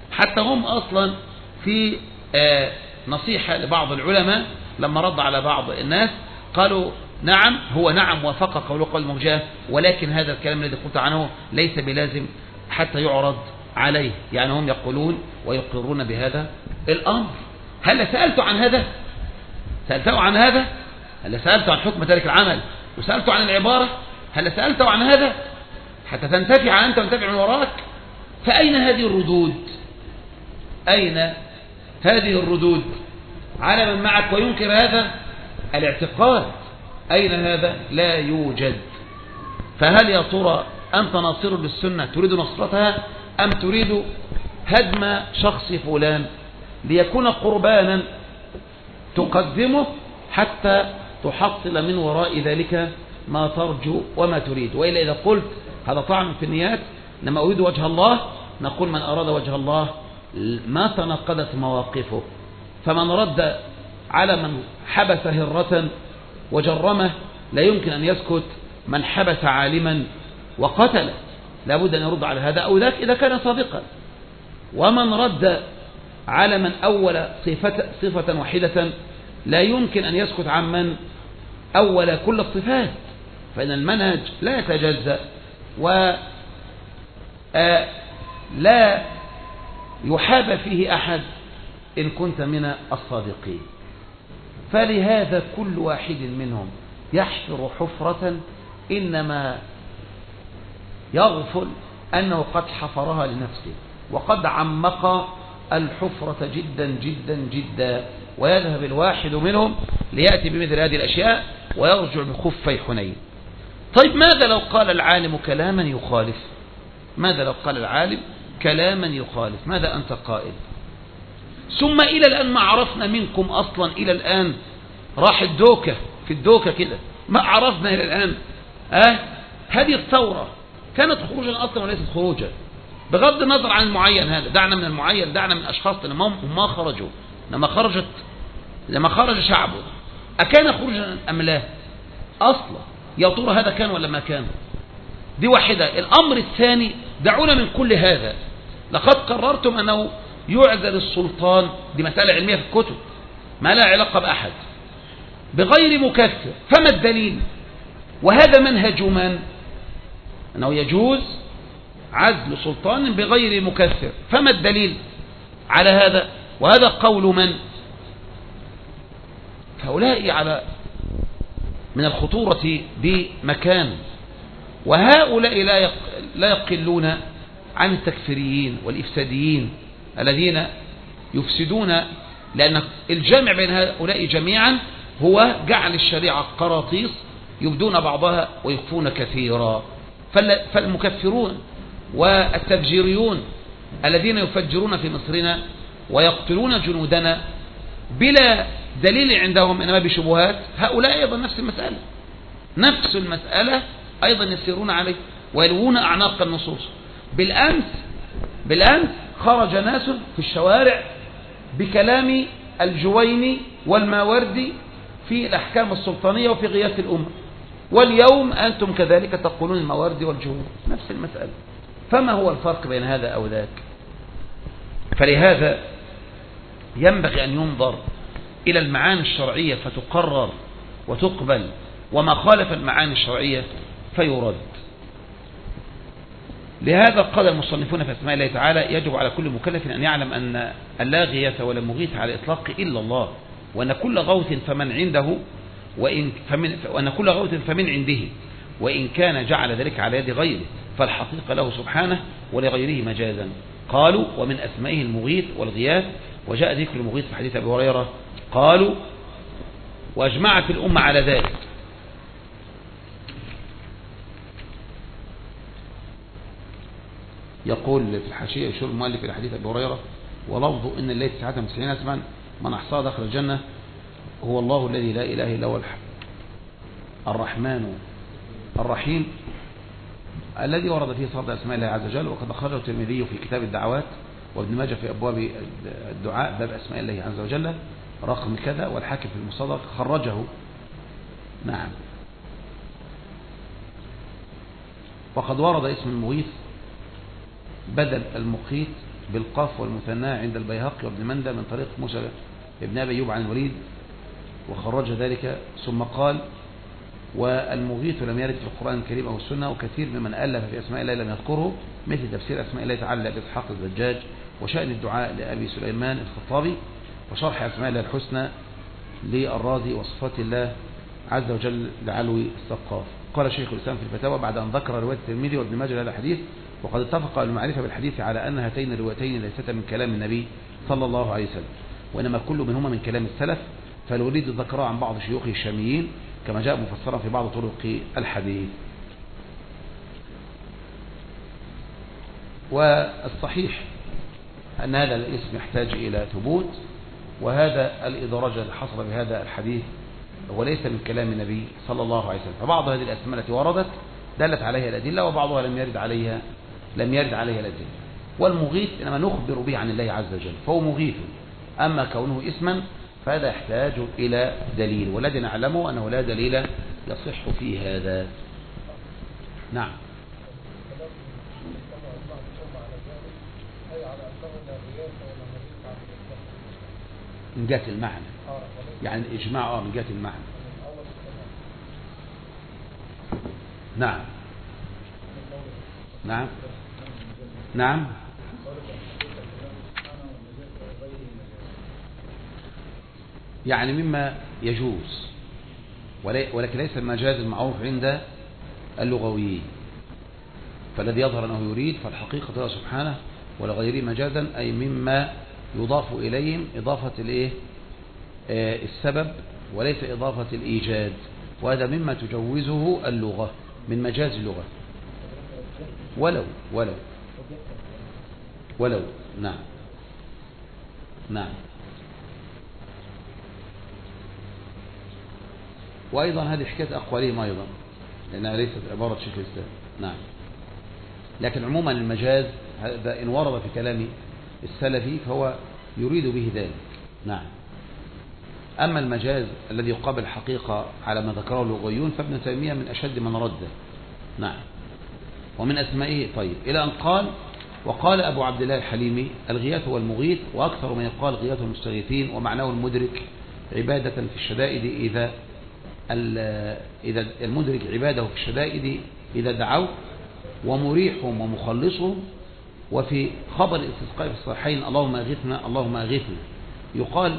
حتى هم أصلا في نصيحة لبعض العلماء لما رد على بعض الناس قالوا نعم، هو نعم وافق قول قول المرجئة، ولكن هذا الكلام الذي قلت عنه ليس بلازم حتى يعرض عليه. يعني هم يقولون ويقرون بهذا الأمر. هل سألت عن هذا؟ سألته عن هذا؟ هل سألت عن حكم تارك العمل وسألت عن العبارة؟ هل سألت عن هذا حتى تنتفع أنت وتنتفع من وراك؟ فأين هذه الردود؟ أين هذه الردود على من معك وينكر هذا الاعتقاد؟ أين هذا؟ لا يوجد. فهل يا ترى أنت ناصر للسنة تريد نصرتها أم تريد هدم شخص فلان ليكون قربانا تقدمه حتى تحصل من وراء ذلك ما ترجو وما تريد؟ وإلا إذا قلت هذا طعن في النيات إنما أريد وجه الله، نقول من أراد وجه الله ما تناقضت مواقفه. فمن رد على من حبس هرة وجرمه لا يمكن أن يسكت من حبس عالما وقتله، لابد أن يرد على هذا أو ذاك إذا كان صادقا. ومن رد على من أول صفة واحدة لا يمكن أن يسكت عن من أول كل الصفات، فإن المنهج لا يتجزأ ولا يحاب فيه أحد إن كنت من الصادقين. فلهذا كل واحد منهم يحفر حفرة إنما يغفل أنه قد حفرها لنفسه وقد عمق الحفرة جدا جدا جدا، ويذهب الواحد منهم ليأتي بمثل هذه الأشياء ويرجع بخفي حنين. طيب ماذا لو قال العالم كلاما يخالف؟ ماذا لو قال العالم كلاما يخالف؟ ماذا أنت قائل؟ ثم إلى الآن ما عرفنا منكم أصلا، إلى الآن راح الدوكة في الدوكة كده، ما عرفنا إلى الآن. هذه الثورة كانت خروجا أصلا وليست خروجا، بغض النظر عن المعين. هذا دعنا من المعين، دعنا من أشخاص ما خرجوا، لما خرج شعبه أكان خروجا أم لا أصلا؟ يا ترى هذا كان ولا ما كان؟ دي واحدة. الأمر الثاني، دعونا من كل هذا. لقد قررتم أنه يعزل السلطان، دي مسألة علمية في الكتب ما لا علاقة بأحد، بغير مكفر. فما الدليل؟ وهذا منهج من؟ أنه يجوز عزل سلطان بغير مكفر. فما الدليل على هذا؟ وهذا قول من؟ فهؤلاء على من الخطورة بمكان، وهؤلاء لا يقلون عن التكفيريين والإفساديين الذين يفسدون، لأن الجامع بين هؤلاء جميعا هو جعل الشريعة قراطيس يبدون بعضها ويخفون كثيرا. فالمكفرون والتفجيريون الذين يفجرون في مصرنا ويقتلون جنودنا بلا دليل عندهم إنما بشبهات، هؤلاء أيضا نفس المسألة أيضا يسيرون عليه ويلوون أعناق النصوص. بالأمس خرج ناس في الشوارع بكلام الجويني والماوردي في الأحكام السلطانية وفي غياث الأمة، واليوم أنتم كذلك تقولون الماوردي والجويني نفس المسألة. فما هو الفرق بين هذا أو ذاك؟ فلهذا ينبغي أن ينظر إلى المعاني الشرعية فتقرر وتقبل، وما خالف المعاني الشرعية فيرد. لهذا قال المصنفون في أسماء الله تعالى: يجب على كل مكلف أن يعلم أن لا غياث ولا مغيث على الإطلاق إلا الله، وأن كل غوث فمن عنده وأن كل غوث فمن عنده، وإن كان جعل ذلك على يد غيره فالحقيقة له سبحانه ولغيره مجازا. قالوا: ومن أسمائه المغيث والغياث، وجاء ذكر المغيث في حديث أبي هريرة. قالوا: وأجمعت الأمة على ذلك. يقول في الحاشية يشير المؤلف إلى حديث أبي هريرة: ولفظ إن الليل 99 اسما من أحصاها دخل الجنة هو الله الذي لا إله إلا هو الرحمن الرحيم، الذي ورد فيه صفات أسماء الله عز وجل. وقد أخرجه الترمذي في كتاب الدعوات، وابن ماجه في أبواب الدعاء باب أسماء الله عز وجل رقم كذا، والحاكم في المصدر خرجه. نعم. وقد ورد اسم المغيث بدل المقيت بالقاف والمثنى عند البيهقي وابن مندى من طريق موسى ابن أبي أيوب عن الوليد وخرج ذلك. ثم قال والمغيث لم يرد في القرآن الكريم أو السنة، وكثير ممن ألف في أسماء الله لم يذكره، مثل تفسير أسماء الله تعالى لأبي إسحاق الزجاج، وشأن الدعاء لأبي سليمان الخطابي، وشرح أسماء الله الحسنى للرازي، وصفات الله عز وجل لعلوي السقاف. قال شيخ الإسلام في الفتاوى بعد أن ذكر رواية الترمذي وابن ماجه هذا الحديث: وقد اتفق المعرفة بالحديث على أن هاتين الروايتين ليستا من كلام النبي صلى الله عليه وسلم، وإنما كل منهما من كلام السلف، فالوليد ذكره عن بعض شيوخه الشاميين كما جاء مفسرا في بعض طرق الحديث. والصحيح أن هذا الاسم يحتاج إلى ثبوت، وهذا الإدراج الذي حصل بهذا الحديث وليس من كلام النبي صلى الله عليه وسلم. فبعض هذه الأسماء التي وردت دلت عليها الأدلة، وبعضها لم يرد عليها الأدلة. والمغيث إنما نخبر به عن الله عز وجل، فهو مغيث. أما كونه اسما فهذا يحتاج إلى دليل، والذي نعلمه أنه لا دليل يصح في هذا. نعم. من جهة المعنى، يعني الإجماع من جهة المعنى. نعم نعم نعم. يعني مما يجوز، ولكن ليس المجاز المعروف عند اللغويين، فالذي يظهر أنه يريد فالحقيقة الله سبحانه ولغيره مجازا، أي مما يضاف إليهم إضافة السبب وليس إضافة الإيجاد، وهذا مما تجوزه اللغة من مجاز اللغة. ولو نعم نعم. وأيضا هذه حكاية أقوالهم أيضا، لأنها ليست عبارة شيخ الإسلام. نعم. لكن عموما المجاز هذا إن ورد في كلام السلفي فهو يريد به ذلك. نعم. أما المجاز الذي يقابل الحقيقة على ما ذكره اللغويون فابن تيمية من أشد من رده. نعم. ومن أسمائه طيب إلى أن قال: وقال أبو عبد الله الحليمي: الغياث والمغيث، وأكثر من يقال غياث المستغيثين، ومعناه المدرك عبادة في الشدائد إذا المدرك عباده في الشدائد إذا دعوه، ومريحهم ومخلصهم. وفي خبر الاستسقاء في الصحيحين: اللهم أغثنا اللهم أغثنا، يقال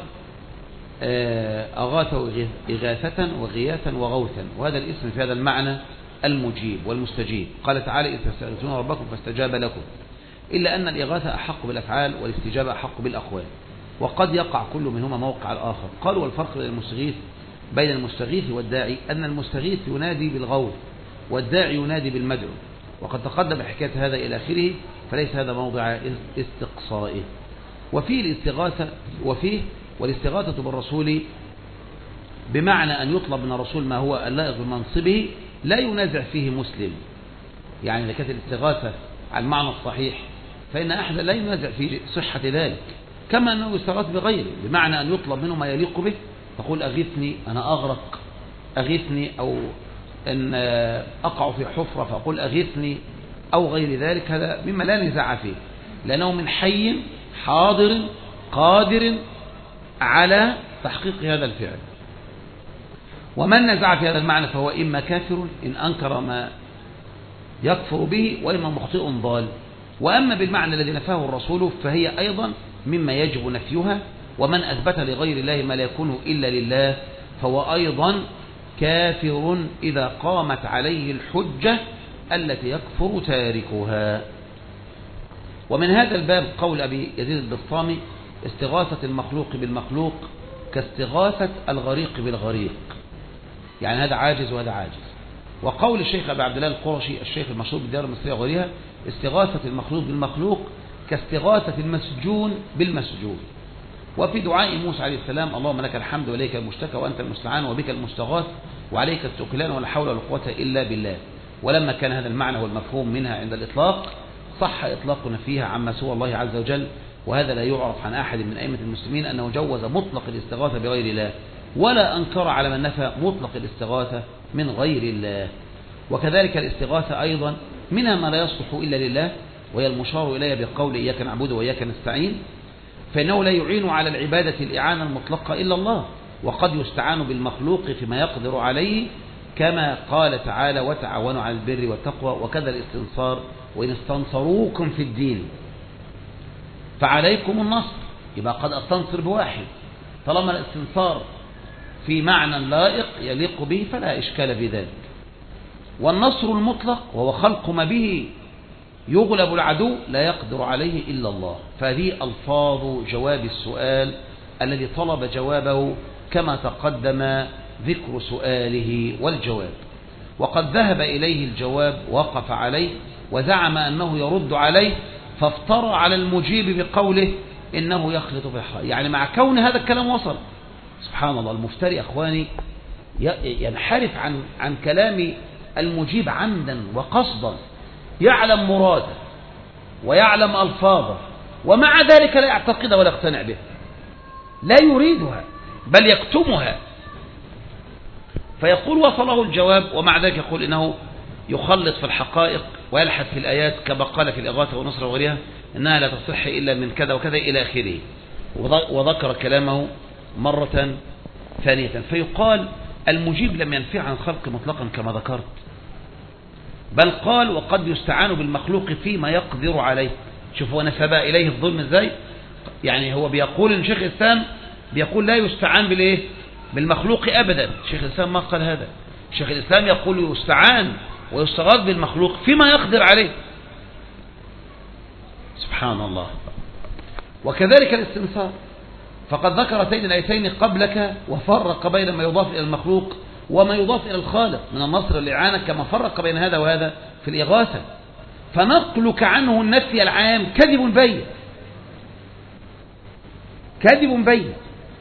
أغاث إغاثة وغياثا وغوثا، وهذا الاسم في هذا المعنى المجيب والمستجيب. قال تعالى: إذ تستغيثون ربكم فاستجاب لكم، إلا أن الإغاثة أحق بالأفعال والاستجابة أحق بالأقوال، وقد يقع كل منهما موقع الآخر. قالوا: والفرق بين المستغيث والداعي أن المستغيث ينادي بالغوث، والداعي ينادي بالمدعو، وقد تقدم حكاية هذا إلى آخره، فليس هذا موضع استقصائه. والاستغاثة بالرسول بمعنى أن يطلب من الرسول ما هو اللائق بمنصبه لا ينازع فيه مسلم. يعني إذا كانت الاستغاثة على المعنى الصحيح فإن أحد لا ينازع في صحة ذلك، كما أنه يستغاث بغيره بمعنى أن يطلب منه ما يليق به، تقول: أغثني أنا أغرق، أغثني، أو أن أقع في حفرة فأقول أغثني، أو غير ذلك. هذا مما لا نزاع فيه، لأنه من حي حاضر قادر على تحقيق هذا الفعل. ومن نزع في هذا المعنى فهو إما كافر إن أنكر ما يكفر به، وإما مخطئ ضال. وأما بالمعنى الذي نفاه الرسول فهي أيضا مما يجب نفيها، ومن أثبت لغير الله ما لا يكون إلا لله فهو أيضا كافر إذا قامت عليه الحجة التي يكفر تاركها. ومن هذا الباب قول أبي يزيد البسطامي: استغاثة المخلوق بالمخلوق كاستغاثة الغريق بالغريق، يعني هذا عاجز وهذا عاجز. وقول الشيخ أبي عبد الله القرشي الشيخ المشهور بالديار المصرية وغيرها: استغاثة المخلوق بالمخلوق كاستغاثة المسجون بالمسجون. وفي دعاء موسى عليه السلام: اللهم لك الحمد وإليك المشتكى وأنت المستعان وبك المستغاث وعليك التوكلان ولا حول ولا قوة إلا بالله. ولما كان هذا المعنى والمفهوم منها عند الإطلاق صح إطلاقنا فيها عما سوى الله عز وجل، وهذا لا يعرف عن أحد من أئمة المسلمين أنه جوز مطلق الاستغاثة بغير الله، ولا أنكر على من نفى مطلق الاستغاثة من غير الله. وكذلك الاستغاثة أيضا منها ما لا يصلح إلا لله، وهي المشار إليها بقول إياك نعبد وإياك نستعين، فإنه لا يعين على العبادة الإعانة المطلقة إلا الله، وقد يستعان بالمخلوق فيما يقدر عليه، كما قال تعالى وتعاونوا على البر والتقوى، وكذا الاستنصار وإن استنصروكم في الدين فعليكم النصر. يبقى قد أستنصر بواحد، طالما الاستنصار في معنى لائق يليق به فلا إشكال في ذلك. والنصر المطلق وهو خلق ما به يغلب العدو لا يقدر عليه إلا الله. فهذه ألفاظ جواب السؤال الذي طلب جوابه كما تقدم ذكر سؤاله والجواب. وقد ذهب إليه الجواب وقف عليه وزعم أنه يرد عليه، فافترى على المجيب بقوله إنه يخلط في الحق. يعني مع كون هذا الكلام وصل، سبحان الله، المفتري أخواني ينحرف عن كلام المجيب عمدا وقصدا، يعلم مراده ويعلم ألفاظه، ومع ذلك لا يعتقدها ولا يقتنع بها، لا يريدها بل يكتمها. فيقول وصله الجواب، ومع ذلك يقول إنه يخلط في الحقائق ويلحد في الآيات، كما قال في الإغاثة والنصر وغيرها إنها لا تصح إلا من كذا وكذا إلى آخره، وذكر كلامه مرة ثانية. فيقال المجيب لم ينفع عن الخلق مطلقا كما ذكرت، بل قال وقد يستعان بالمخلوق فيما يقدر عليه. شوفوا نسب إليه الظلم ازاي، يعني هو بيقول إن شيخ الإسلام بيقول لا يستعان بالإيه؟ بالمخلوق أبدا. شيخ الإسلام ما قال هذا، شيخ الإسلام يقول يستعان ويستغاث بالمخلوق فيما يقدر عليه. سبحان الله. وكذلك الاستنصار، فقد ذكر سيد الآيتين قبلك وفرق بين ما يضاف إلى المخلوق وما يضاف إلى الخالق من النصر والإعانة، كما فرق بين هذا وهذا في الإغاثة. فنقلك عنه النفي العام كذب بين، كذب بين،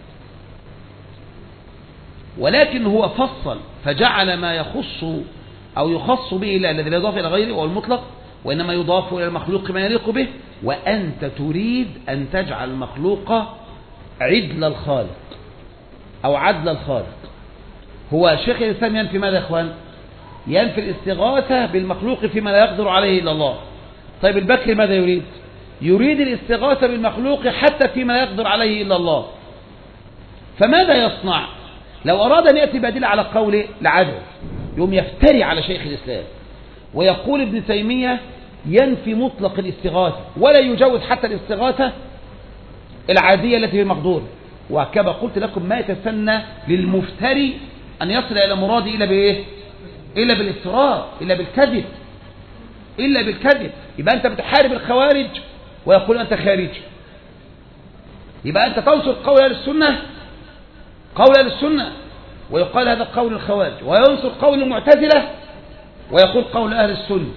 ولكن هو فصل فجعل ما يخص أو يخص به الذي لا يضاف إلى غيره وهو المطلق، وإنما يضاف إلى المخلوق ما يليق به. وأنت تريد أن تجعل المخلوق عدل الخالق أو عدل الخالق. هو شيخ الإسلام ينفي ماذا يا إخوان؟ ينفي الاستغاثة بالمخلوق فيما لا يقدر عليه إلا الله. طيب البكري ماذا يريد؟ يريد الاستغاثة بالمخلوق حتى فيما لا يقدر عليه إلا الله. فماذا يصنع؟ لو أراد أن يأتي بديل على قوله لعجز، يوم يفتري على شيخ الإسلام ويقول ابن تيمية ينفي مطلق الاستغاثة ولا يجوز حتى الاستغاثة العادية التي في المقدور. وكما قلت لكم ما يتسنى للمفتري أن يصل إلى مراده إلا بإيه؟ إلا بالافتراء، إلا بالكذب، إلا بالكذب. يبقى أنت بتحارب الخوارج ويقول أنت خارج، يبقى أنت تنصر قول أهل السنة، قول أهل السنة ويقال هذا قول الخوارج، وينصر قول المعتزلة ويقول قول أهل السنة.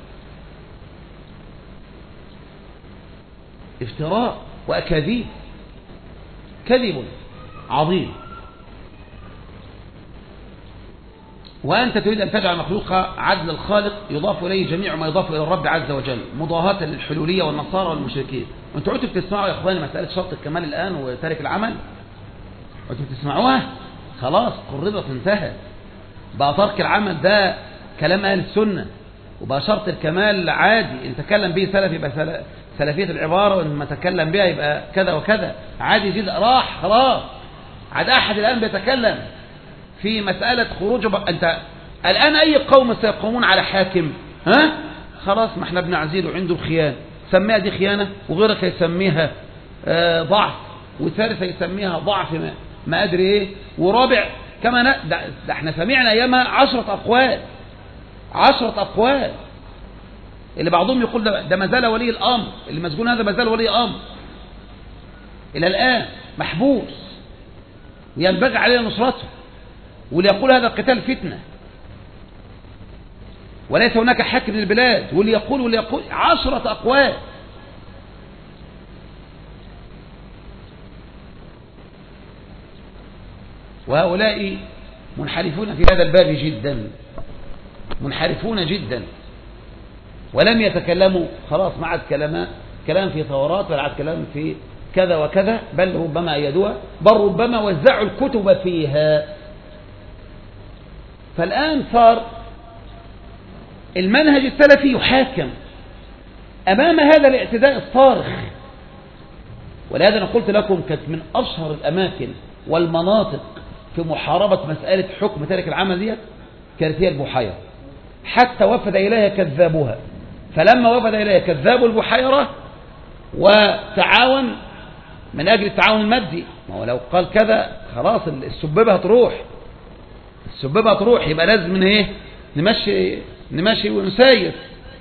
افتراء وأكاذيب، كذب عظيم. وأنت تريد أن تجعل مخلوق عدل الخالق يضاف إليه جميع ما يضاف إلى الرب عز وجل، مضاهاة للحلولية والنصارى والمشركين. أنتوا عدتوا بتسمعوا يا إخواني مسألة شرط الكمال الآن وتارك العمل؟ عدتوا بتسمعوها؟ خلاص قربت انتهت. بقى ترك العمل ده كلام أهل السنة، وبقى شرط الكمال عادي إن تكلم به سلفي يبقى سلفية العبارة، وإن ما تكلم بها يبقى كذا وكذا، عادي جدا، راح خلاص. عاد أحد الآن بيتكلم في مسألة خروج أنت الآن أي قوم سيقومون على حاكم، ها خلاص ما احنا بنعزيله عنده الخيانة، سميها دي خيانة، وغيرك يسميها ضعف، وثالث يسميها ضعف ما أدري إيه، ورابع كما ده احنا سمعنا أيامها 10 أقوال، 10 أقوال. اللي بعضهم يقول ده ما زال ولي الأمر، اللي مسجون هذا ما زال ولي أمر إلى الآن محبوس وينبغي عليه نصرته، واللي يقول هذا القتال فتنة وليس هناك حاكم للبلاد، واللي يقول 10 أقوال. وهؤلاء منحرفون في هذا الباب جدا، منحرفون جدا، ولم يتكلموا خلاص، ما عاد كلام في ثورات ولا عاد كلام في كذا وكذا، بل ربما أيدوها، بل ربما وزعوا الكتب فيها. فالآن صار المنهج السلفي يحاكم أمام هذا الاعتداء الصارخ. ولهذا أنا قلت لكم كانت من أشهر الأماكن والمناطق في محاربة مسألة حكم تارك العمل ديت كانت هي البحيرة، حتى وفد إليها كذابها. فلما وفد إليها كذاب البحيرة وتعاون من أجل التعاون المادي، ما هو لو قال كذا خلاص السبابة هتروح، السبابة هتروح، يبقى لازم من ايه نمشي ونساير.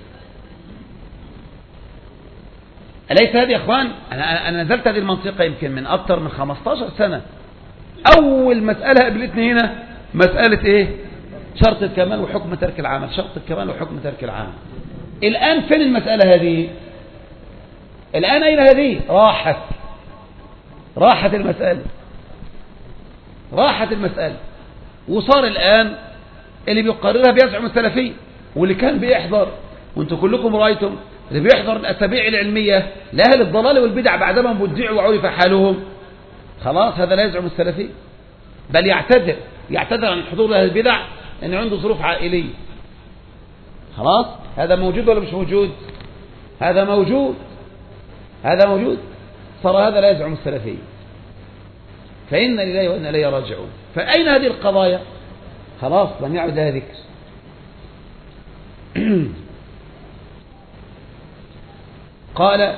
أليس هذه يا أخوان؟ أنا نزلت هذه المنطقة يمكن من أكثر من 15 سنة. أول مسألة قابلتني هنا مسألة إيه؟ شرط الكمال وحكم ترك العمل، شرط الكمال وحكم ترك العمل. الآن فين المسألة هذه؟ الآن أين هذه؟ راحت المسألة، وصار الآن اللي بيقررها بيزعم السلفية، واللي كان بيحضر وانتم كلكم رأيتم اللي بيحضر الأسابيع العلمية لأهل الضلال والبدع بعدما بدعوا وعرف حالهم، خلاص هذا لا يزعم السلفية، بل يعتذر عن حضور أهل البدع أن عنده ظروف عائلية. خلاص هذا موجود ولا مش موجود؟ هذا موجود. صار هذا لا يزعم السلفية. فإن لله وإنا إليه راجعون. فأين هذه القضايا؟ خلاص لم يعد لها ذكر. قال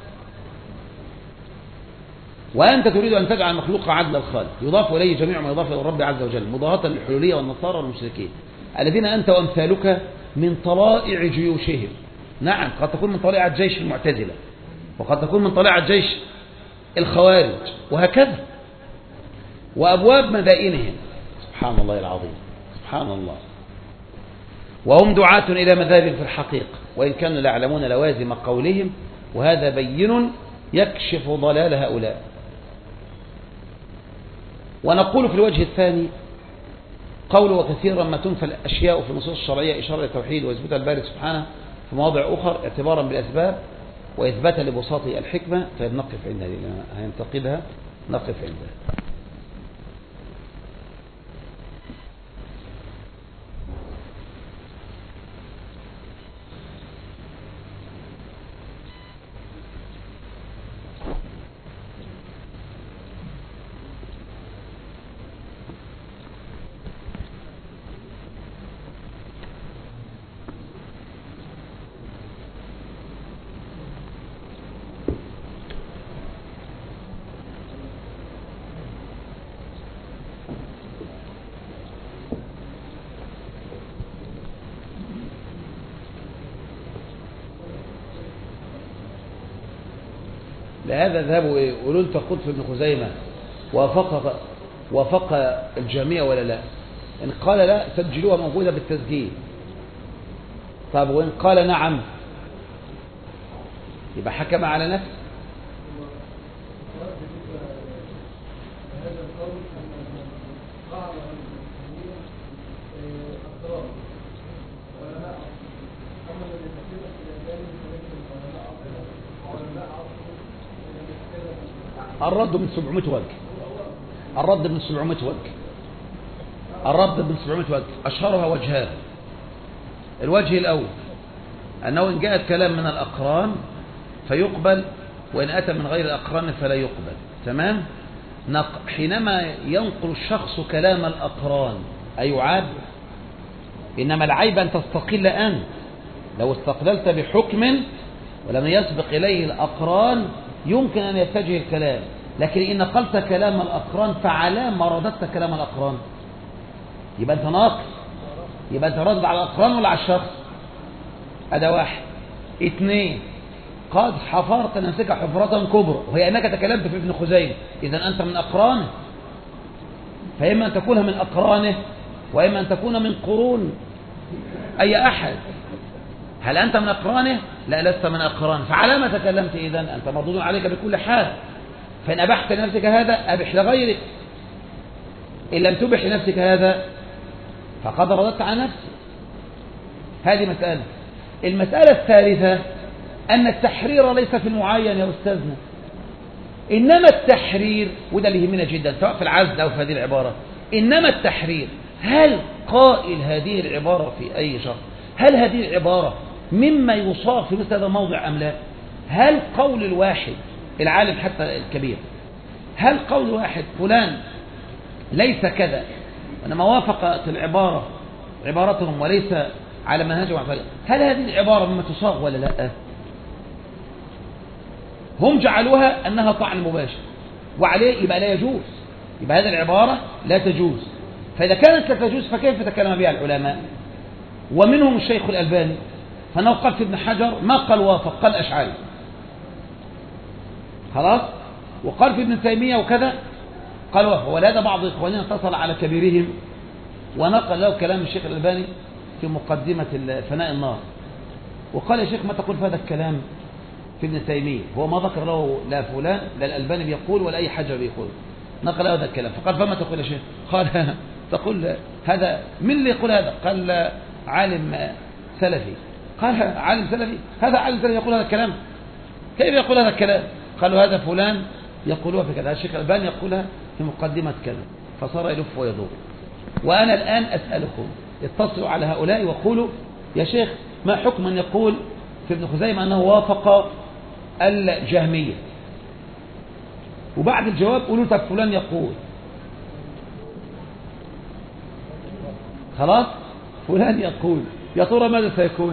وأنت تريد أن تجعل مخلوق عدل الخالق يضاف إليه جميع ما يضاف إلى الرب عز وجل مضاهاة للحلولية والنصارى والمشركين الذين أنت وأمثالك من طلائع جيوشهم. نعم قد تكون من طلائع جيش المعتزلة، وقد تكون من طلائع جيش الخوارج، وهكذا، وأبواب مدائنهم. سبحان الله العظيم، سبحان الله. وهم دعاة إلى مذاهب في الحقيقة، وإن كانوا لا يعلمون لوازم قولهم، وهذا بين يكشف ضلال هؤلاء. ونقول في الوجه الثاني قول وكثيرا ما تنفى الأشياء في النصوص الشرعية إشارة للتوحيد ويثبتها الباري سبحانه في مواضع أخرى اعتبارا بالأسباب وإثباتا لبساط الحكمة. طيب نقف عندها، هينتقدها، نقف عندها. لهذا ذهبوا يقولون تقود في ابن خزيمة وافق الجميع ولا لا؟ إن قال لا سجلوها موجودة بالتسجيل. طب وإن قال نعم يبقى حكم على نفسه. الرد من 700 وجه، الرد من 700 وجه، أشهرها وجهان. الوجه الأول أنه إن جاء الكلام من الأقران فيقبل، وإن أتى من غير الأقران فلا يقبل. تمام؟ حينما ينقل الشخص كلام الأقران أيعاب؟ إنما العيب أن تستقل أنت. لو استقللت بحكم ولم يسبق إليه الأقران يمكن أن يتجه الكلام، لكن إن نقلت كلام الأقران فعلى ما رددت كلام الأقران يبقى أنت ناقص، يبقى أنت رد على الأقران ولا على الشخص؟ هذا واحد. اثنين، قد حفرت نفسك حفرة كبرى وهي أنك تكلمت في ابن خزيمة، إذا أنت من أقرانه، فإما أن تكون من أقرانه وإما أن تكون من قرون أي أحد. هل أنت من أقرانه؟ لا لست من أقرانه، فعلى ما تكلمت إذن؟ أنت مردود عليك بكل حال. فإن أبحت لنفسك هذا أبح لغيرك، إن لم تبح لنفسك هذا فقد رددت على نفسك. هذه مسألة. المسألة الثالثة أن التحرير ليس في المعين يا أستاذنا، إنما التحرير، وده اللي يهمنا جدا سواء في العزل أو في هذه العبارة، إنما التحرير، هل قائل هذه العبارة في أي شخص، هل هذه العبارة مما يصاغ في مثل هذا الموضع أم لا؟ هل قول الواحد العالم حتى الكبير، هل قول الواحد فلان ليس كذا وإنما وافقت العبارة عبارتهم وليس على منهجهم، هل هذه العبارة مما تصاغ ولا لا؟ هم جعلوها أنها طعن مباشر وعليه يبقى لا يجوز، يبقى هذه العبارة لا تجوز. فإذا كانت لا تجوز فكيف تكلم بها العلماء؟ ومنهم الشيخ الألباني، فأنه قال في ابن حجر ما قال وافق، قال أشعري خلاص، وقال في ابن تيمية وكذا قال وافق. ولهذا بعض إخواننا اتصل على كبيرهم ونقل له كلام الشيخ الألباني في مقدمة فناء النار، وقال يا شيخ ما تقول في هذا الكلام في ابن تيمية؟ هو ما ذكر له لا فلان لا الألباني بيقول ولا أي حاجة بيقول، نقل هذا الكلام. فقال فما تقول يا شيخ؟ قال تقول هذا من اللي يقول هذا؟ قال عالم سلفي. قال عالم سلفي؟ هذا عالم سلفي يقول هذا الكلام؟ كيف يقول هذا الكلام؟ قالوا هذا فلان يقولها في كذا، الشيخ الألباني يقولها في مقدمة كذا، فصار يلف ويدور. وأنا الآن أسألكم اتصلوا على هؤلاء وقولوا يا شيخ ما حكم أن يقول في ابن خزيمة أنه وافق الجهمية، وبعد الجواب قولوا طب فلان يقول، خلاص فلان يقول، يا ترى ماذا سيكون؟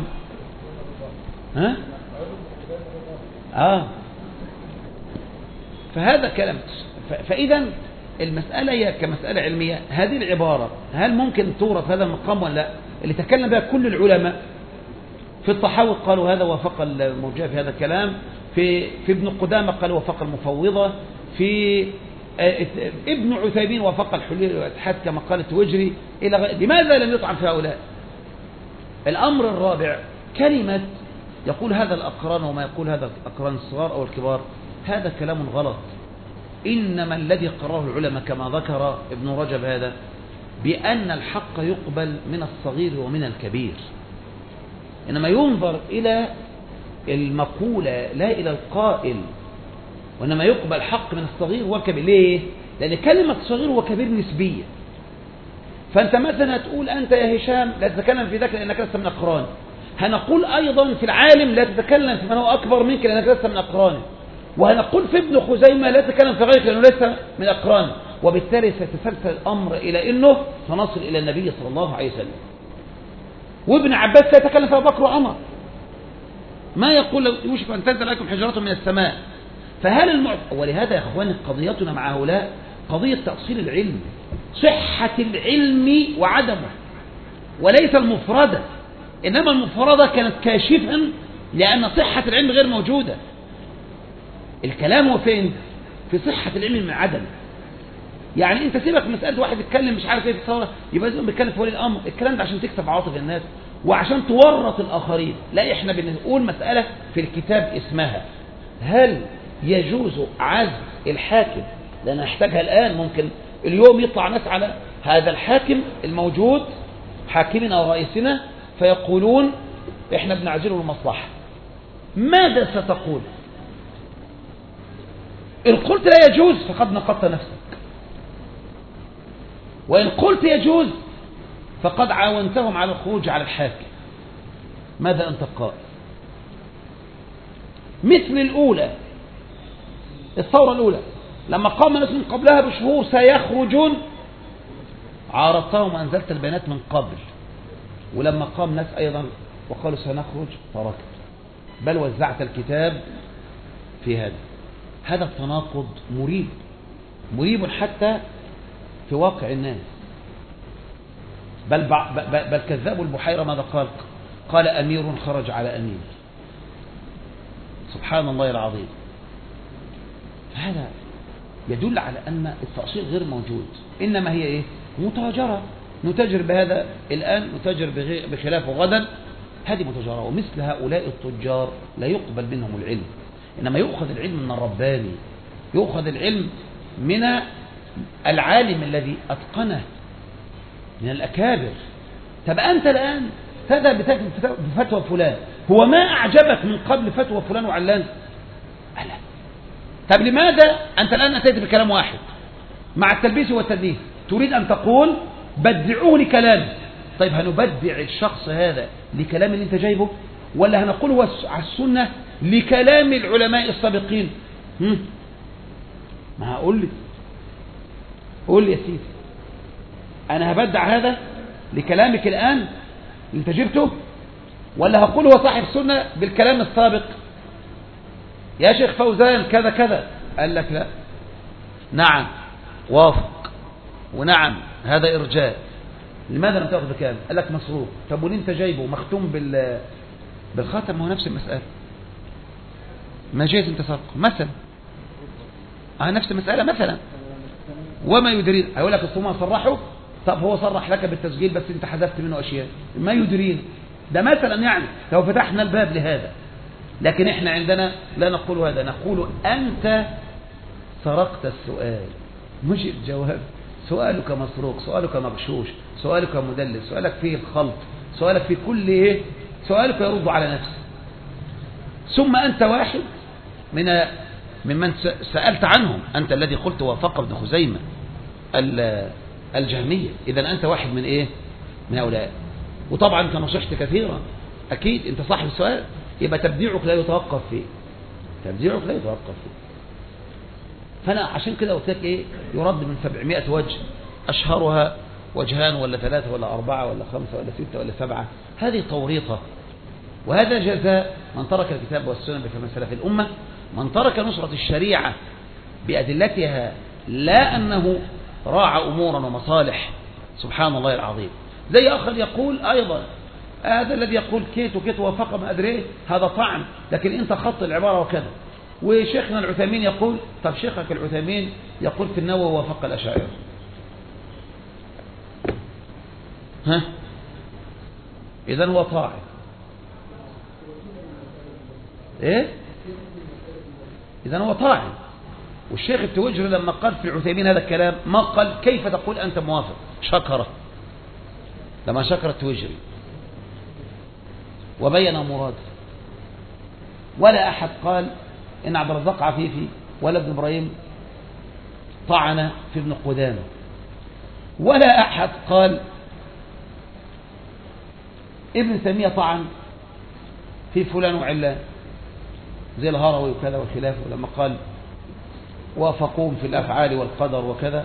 فهذا كلام. فإذا المسألة هي كمسألة علمية، هذه العبارة هل ممكن تورث هذا المقام ولا لا؟ اللي تكلم بها كل العلماء في الطحاوي قالوا هذا وافق المرجئة في هذا الكلام، في ابن قدامة قالوا وافق المفوضة، في ابن عثيمين وافق الحلول والاتحاد كما قال التوجري إلى غيره. لماذا لم يطعن في هؤلاء؟ الأمر الرابع كلمة يقول هذا الأقران وما يقول هذا الأقران الصغار أو الكبار، هذا كلام غلط. إنما الذي قرره العلماء كما ذكر ابن رجب هذا بأن الحق يقبل من الصغير ومن الكبير، إنما ينظر إلى المقولة لا إلى القائل، وإنما يقبل حق من الصغير والكبير. ليه؟ لأن كلمة صغير وكبير نسبية. فأنت مثلا تقول أنت يا هشام لا تتكلم في ذاك لأنك لست من أقران، هنقول أيضا في العالم لا تتكلم في من هو أكبر منك لأنك لست من أقرانه، وهنقول في ابن خزيمة لا تتكلم في غيرك لأنه ليس من أقرانه، وبالتالي سيتسلسل الأمر إلى أنه سنصل إلى النبي صلى الله عليه وسلم. وابن عباس لا يتكلم في أبو بكر وعمر، ما يقول يوشك أن تنزل عليكم حجرة من السماء. فهل ولهذا يا أخواني قضيتنا مع هؤلاء قضية تأصيل العلم، صحة العلم وعدمه، وليس المفردة. إنما المفردة كانت كاشفا لأن صحة العلم غير موجودة. الكلام هو فين؟ في صحة العلم من عدم. يعني انت سيبك مسألة واحد يتكلم مش عارف ايه في الثورة يبقى لازم بيتكلم في ولي الأمر، الكلام ده عشان تكسب عواطف الناس وعشان تورط الآخرين. لا، احنا بنقول مسألة في الكتاب اسمها هل يجوز عزل الحاكم، لأن نحتاجها الآن. ممكن اليوم يطلع ناس على هذا الحاكم الموجود حاكمنا ورئيسنا فيقولون احنا بنعزله المصلحة. ماذا ستقول؟ إن قلت لا يجوز فقد نقضت نفسك، وإن قلت يجوز فقد عاونتهم على الخروج على الحاكم. ماذا أنت قائل؟ مثل الأولى، الثورة الأولى لما قام ناس من قبلها بشهور سيخرجون، عارضتهم وأنزلت البيانات من قبل، ولما قام ناس أيضا وقالوا سنخرج تركت، بل وزعت الكتاب في هذا التناقض مريب حتى في واقع الناس. بل كذاب البحيرة ماذا قال أمير خرج على أمير. سبحان الله العظيم. هذا يدل على أن التأصيل غير موجود، إنما هي إيه؟ متاجرة، نتاجر بهذا الآن نتاجر بخلافه غدا. هذه متاجرة. ومثل هؤلاء التجار لا يقبل منهم العلم، إنما يؤخذ العلم من الرباني، يؤخذ العلم من العالم الذي أتقنه من الأكابر. طب أنت الآن تذهب بفتوى فلان، هو ما أعجبك من قبل فتوى فلان وعلان؟ ألا. طب لماذا أنت الآن أتيت بكلام واحد مع التلبيس والتدليس تريد أن تقول بدعوه لكلامه؟ طيب هنبدع الشخص هذا لكلام اللي أنت جايبه؟ ولا هنقول هو على السنة لكلام العلماء السابقين؟ ما هقول لي، قول لي يا سيدي، أنا هبدع هذا لكلامك الآن اللي انت جبته، ولا هقول هو صاحب السنة بالكلام السابق؟ يا شيخ فوزان كذا كذا، قال لك لا، نعم وافق، ونعم هذا إرجاء. لماذا لم تأخذ بكلام؟ قال لك مسروق. طب وليه انت جايبه مختوم بالخاتم؟ هو نفس المسألة، ما جايز انت سرقه مثلا، نفس المسألة مثلا. وما يدرين، هيقول لك الصوم صرحه، طب هو صرح لك بالتسجيل بس انت حذفت منه اشياء، ما يدرين ده مثلا، يعني لو فتحنا الباب لهذا. لكن احنا عندنا لا نقول هذا، نقول انت سرقت السؤال مش الجواب. سؤالك مسروق، سؤالك مغشوش، سؤالك مدلس، سؤالك فيه الخلط، سؤالك فيه كل ايه، سؤالك يرد على نفسه. ثم انت واحد ممن سألت عنهم، انت الذي قلت وافق ابن خزيمة الجهمية. اذا انت واحد من ايه، من هؤلاء. وطبعا انت نصحت كثيرا، اكيد انت صاحب السؤال، يبقى تبديعك لا يتوقف فيه، تبديعك لا يتوقف فيه. فانا عشان كده قلت لك ايه، يرد من 700 وجه، اشهرها وجهان ولا 3 ولا 4 ولا 5 ولا 6 ولا 7. هذه توريطة، وهذا جزاء من ترك الكتاب والسنة بفهم سلف الأمة، من ترك نصرة الشريعة بأدلتها، لا أنه راعى أمورا ومصالح. سبحان الله العظيم. زي آخر يقول أيضا، هذا الذي يقول كيت وكيت وفق ما أدري، هذا طعن، لكن أنت خط العبارة وكذا. وشيخنا العثيمين يقول، طب شيخك العثيمين يقول في النووي وفق الأشاعرة، إذا هو طاعن. إيه؟ إذا هو طاعن. والشيخ التوجري لما قال في العثيمين هذا الكلام، ما قال كيف تقول أنت موافق، شكره لما شكر التوجري وبين مراده. ولا أحد قال إن عبد الرزاق عفيفي ولا ابن إبراهيم طعن في ابن قدامة، ولا أحد قال ابن تيمية طعن في فلان وعلان زي الهروي وكذا وخلافه، لما قال وافقوهم في الأفعال والقدر وكذا.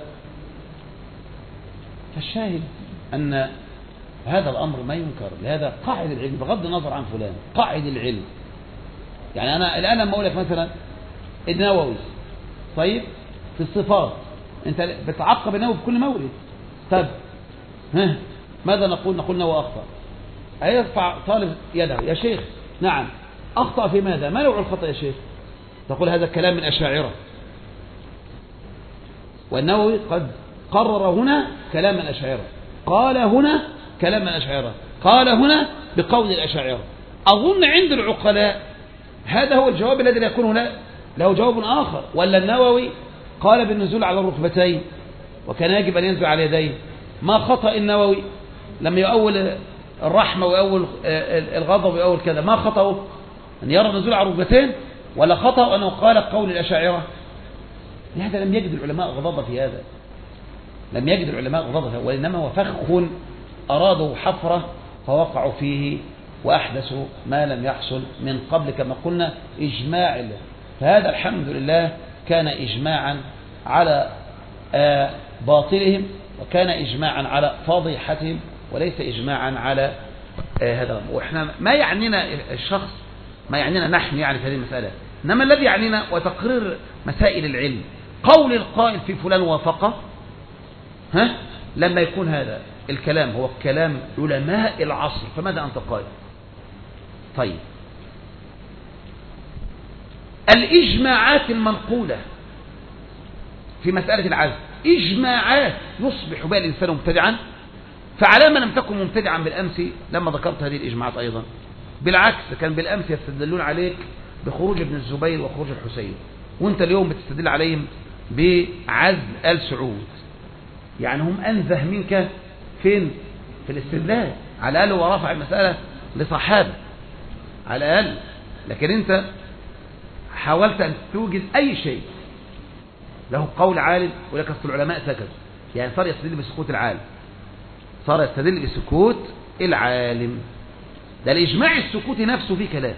فالشاهد أن هذا الأمر ما ينكر. لهذا قاعد العلم بغض النظر عن فلان، قاعد العلم. يعني أنا الآن لما أقول لك مثلا النووي طيب في الصفات، أنت بتعقب النووي في كل مورد، طب ماذا نقول؟ نقول نووي أخطأ. هيرفع طالب يده، يا شيخ نعم أخطأ في ماذا؟ ما نوع الخطأ يا شيخ؟ تقول هذا الكلام من أشاعرة، والنووي قد قرر هنا كلام الأشاعرة، قال هنا كلام الأشاعرة، قال هنا بقول الأشاعرة. أظن عند العقلاء هذا هو الجواب الذي لا يكون له جواب آخر. ولا النووي قال بالنزول على الركبتين وكان يجب أن ينزل على يديه، ما خطأ النووي لما يؤول الرحمة ويؤول الغضب ويؤول كذا؟ ما خطأه أن يرى النزول على الركبتين، ولا خطأ أنه قال قول الأشاعرة؟ لهذا لم يجد العلماء غضب في هذا، لم يجد العلماء غضب، وإنما هو فخ أرادوا حفرة فوقعوا فيه وأحدثوا ما لم يحصل من قبل، كما قلنا إجماع. فهذا الحمد لله كان إجماعا على باطلهم، وكان إجماعا على فضيحتهم، وليس إجماعا على هذا. وإحنا ما يعنينا الشخص، ما يعنينا نحن يعني في هذه المسألة، إنما الذي يعنينا وتقرير مسائل العلم. قول القائل في فلان وافقه، لما يكون هذا الكلام هو كلام علماء العصر، فماذا أنت قائل؟ طيب الإجماعات المنقولة في مسألة العزل، إجماعات يصبح بها الإنسان مبتدعا، فعلى ما لم تكن مبتدعا بالأمس لما ذكرت هذه الإجماعات أيضا. بالعكس كان بالأمس يستدلون عليك بخروج ابن الزبير وخروج الحسين، وانت اليوم بتستدل عليهم بعزل آل سعود. يعني هم أنزه منك فين؟ في الاستدلال. على الأقل هو رفع المسألة لصحابة على الأقل، لكن انت حاولت أن توجد أي شيء له قول عالم، ولك أصل العلماء سكت، يعني صار يستدل بسكوت العالم، صار يستدل بسكوت العالم. ده الإجماع السكوتي نفسه فيه كلام.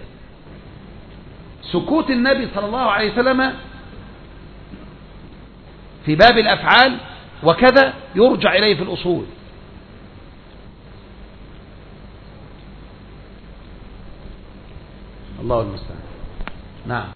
سكوت النبي صلى الله عليه وسلم في باب الأفعال وكذا يرجع إليه في الأصول. الله المستعان. نعم.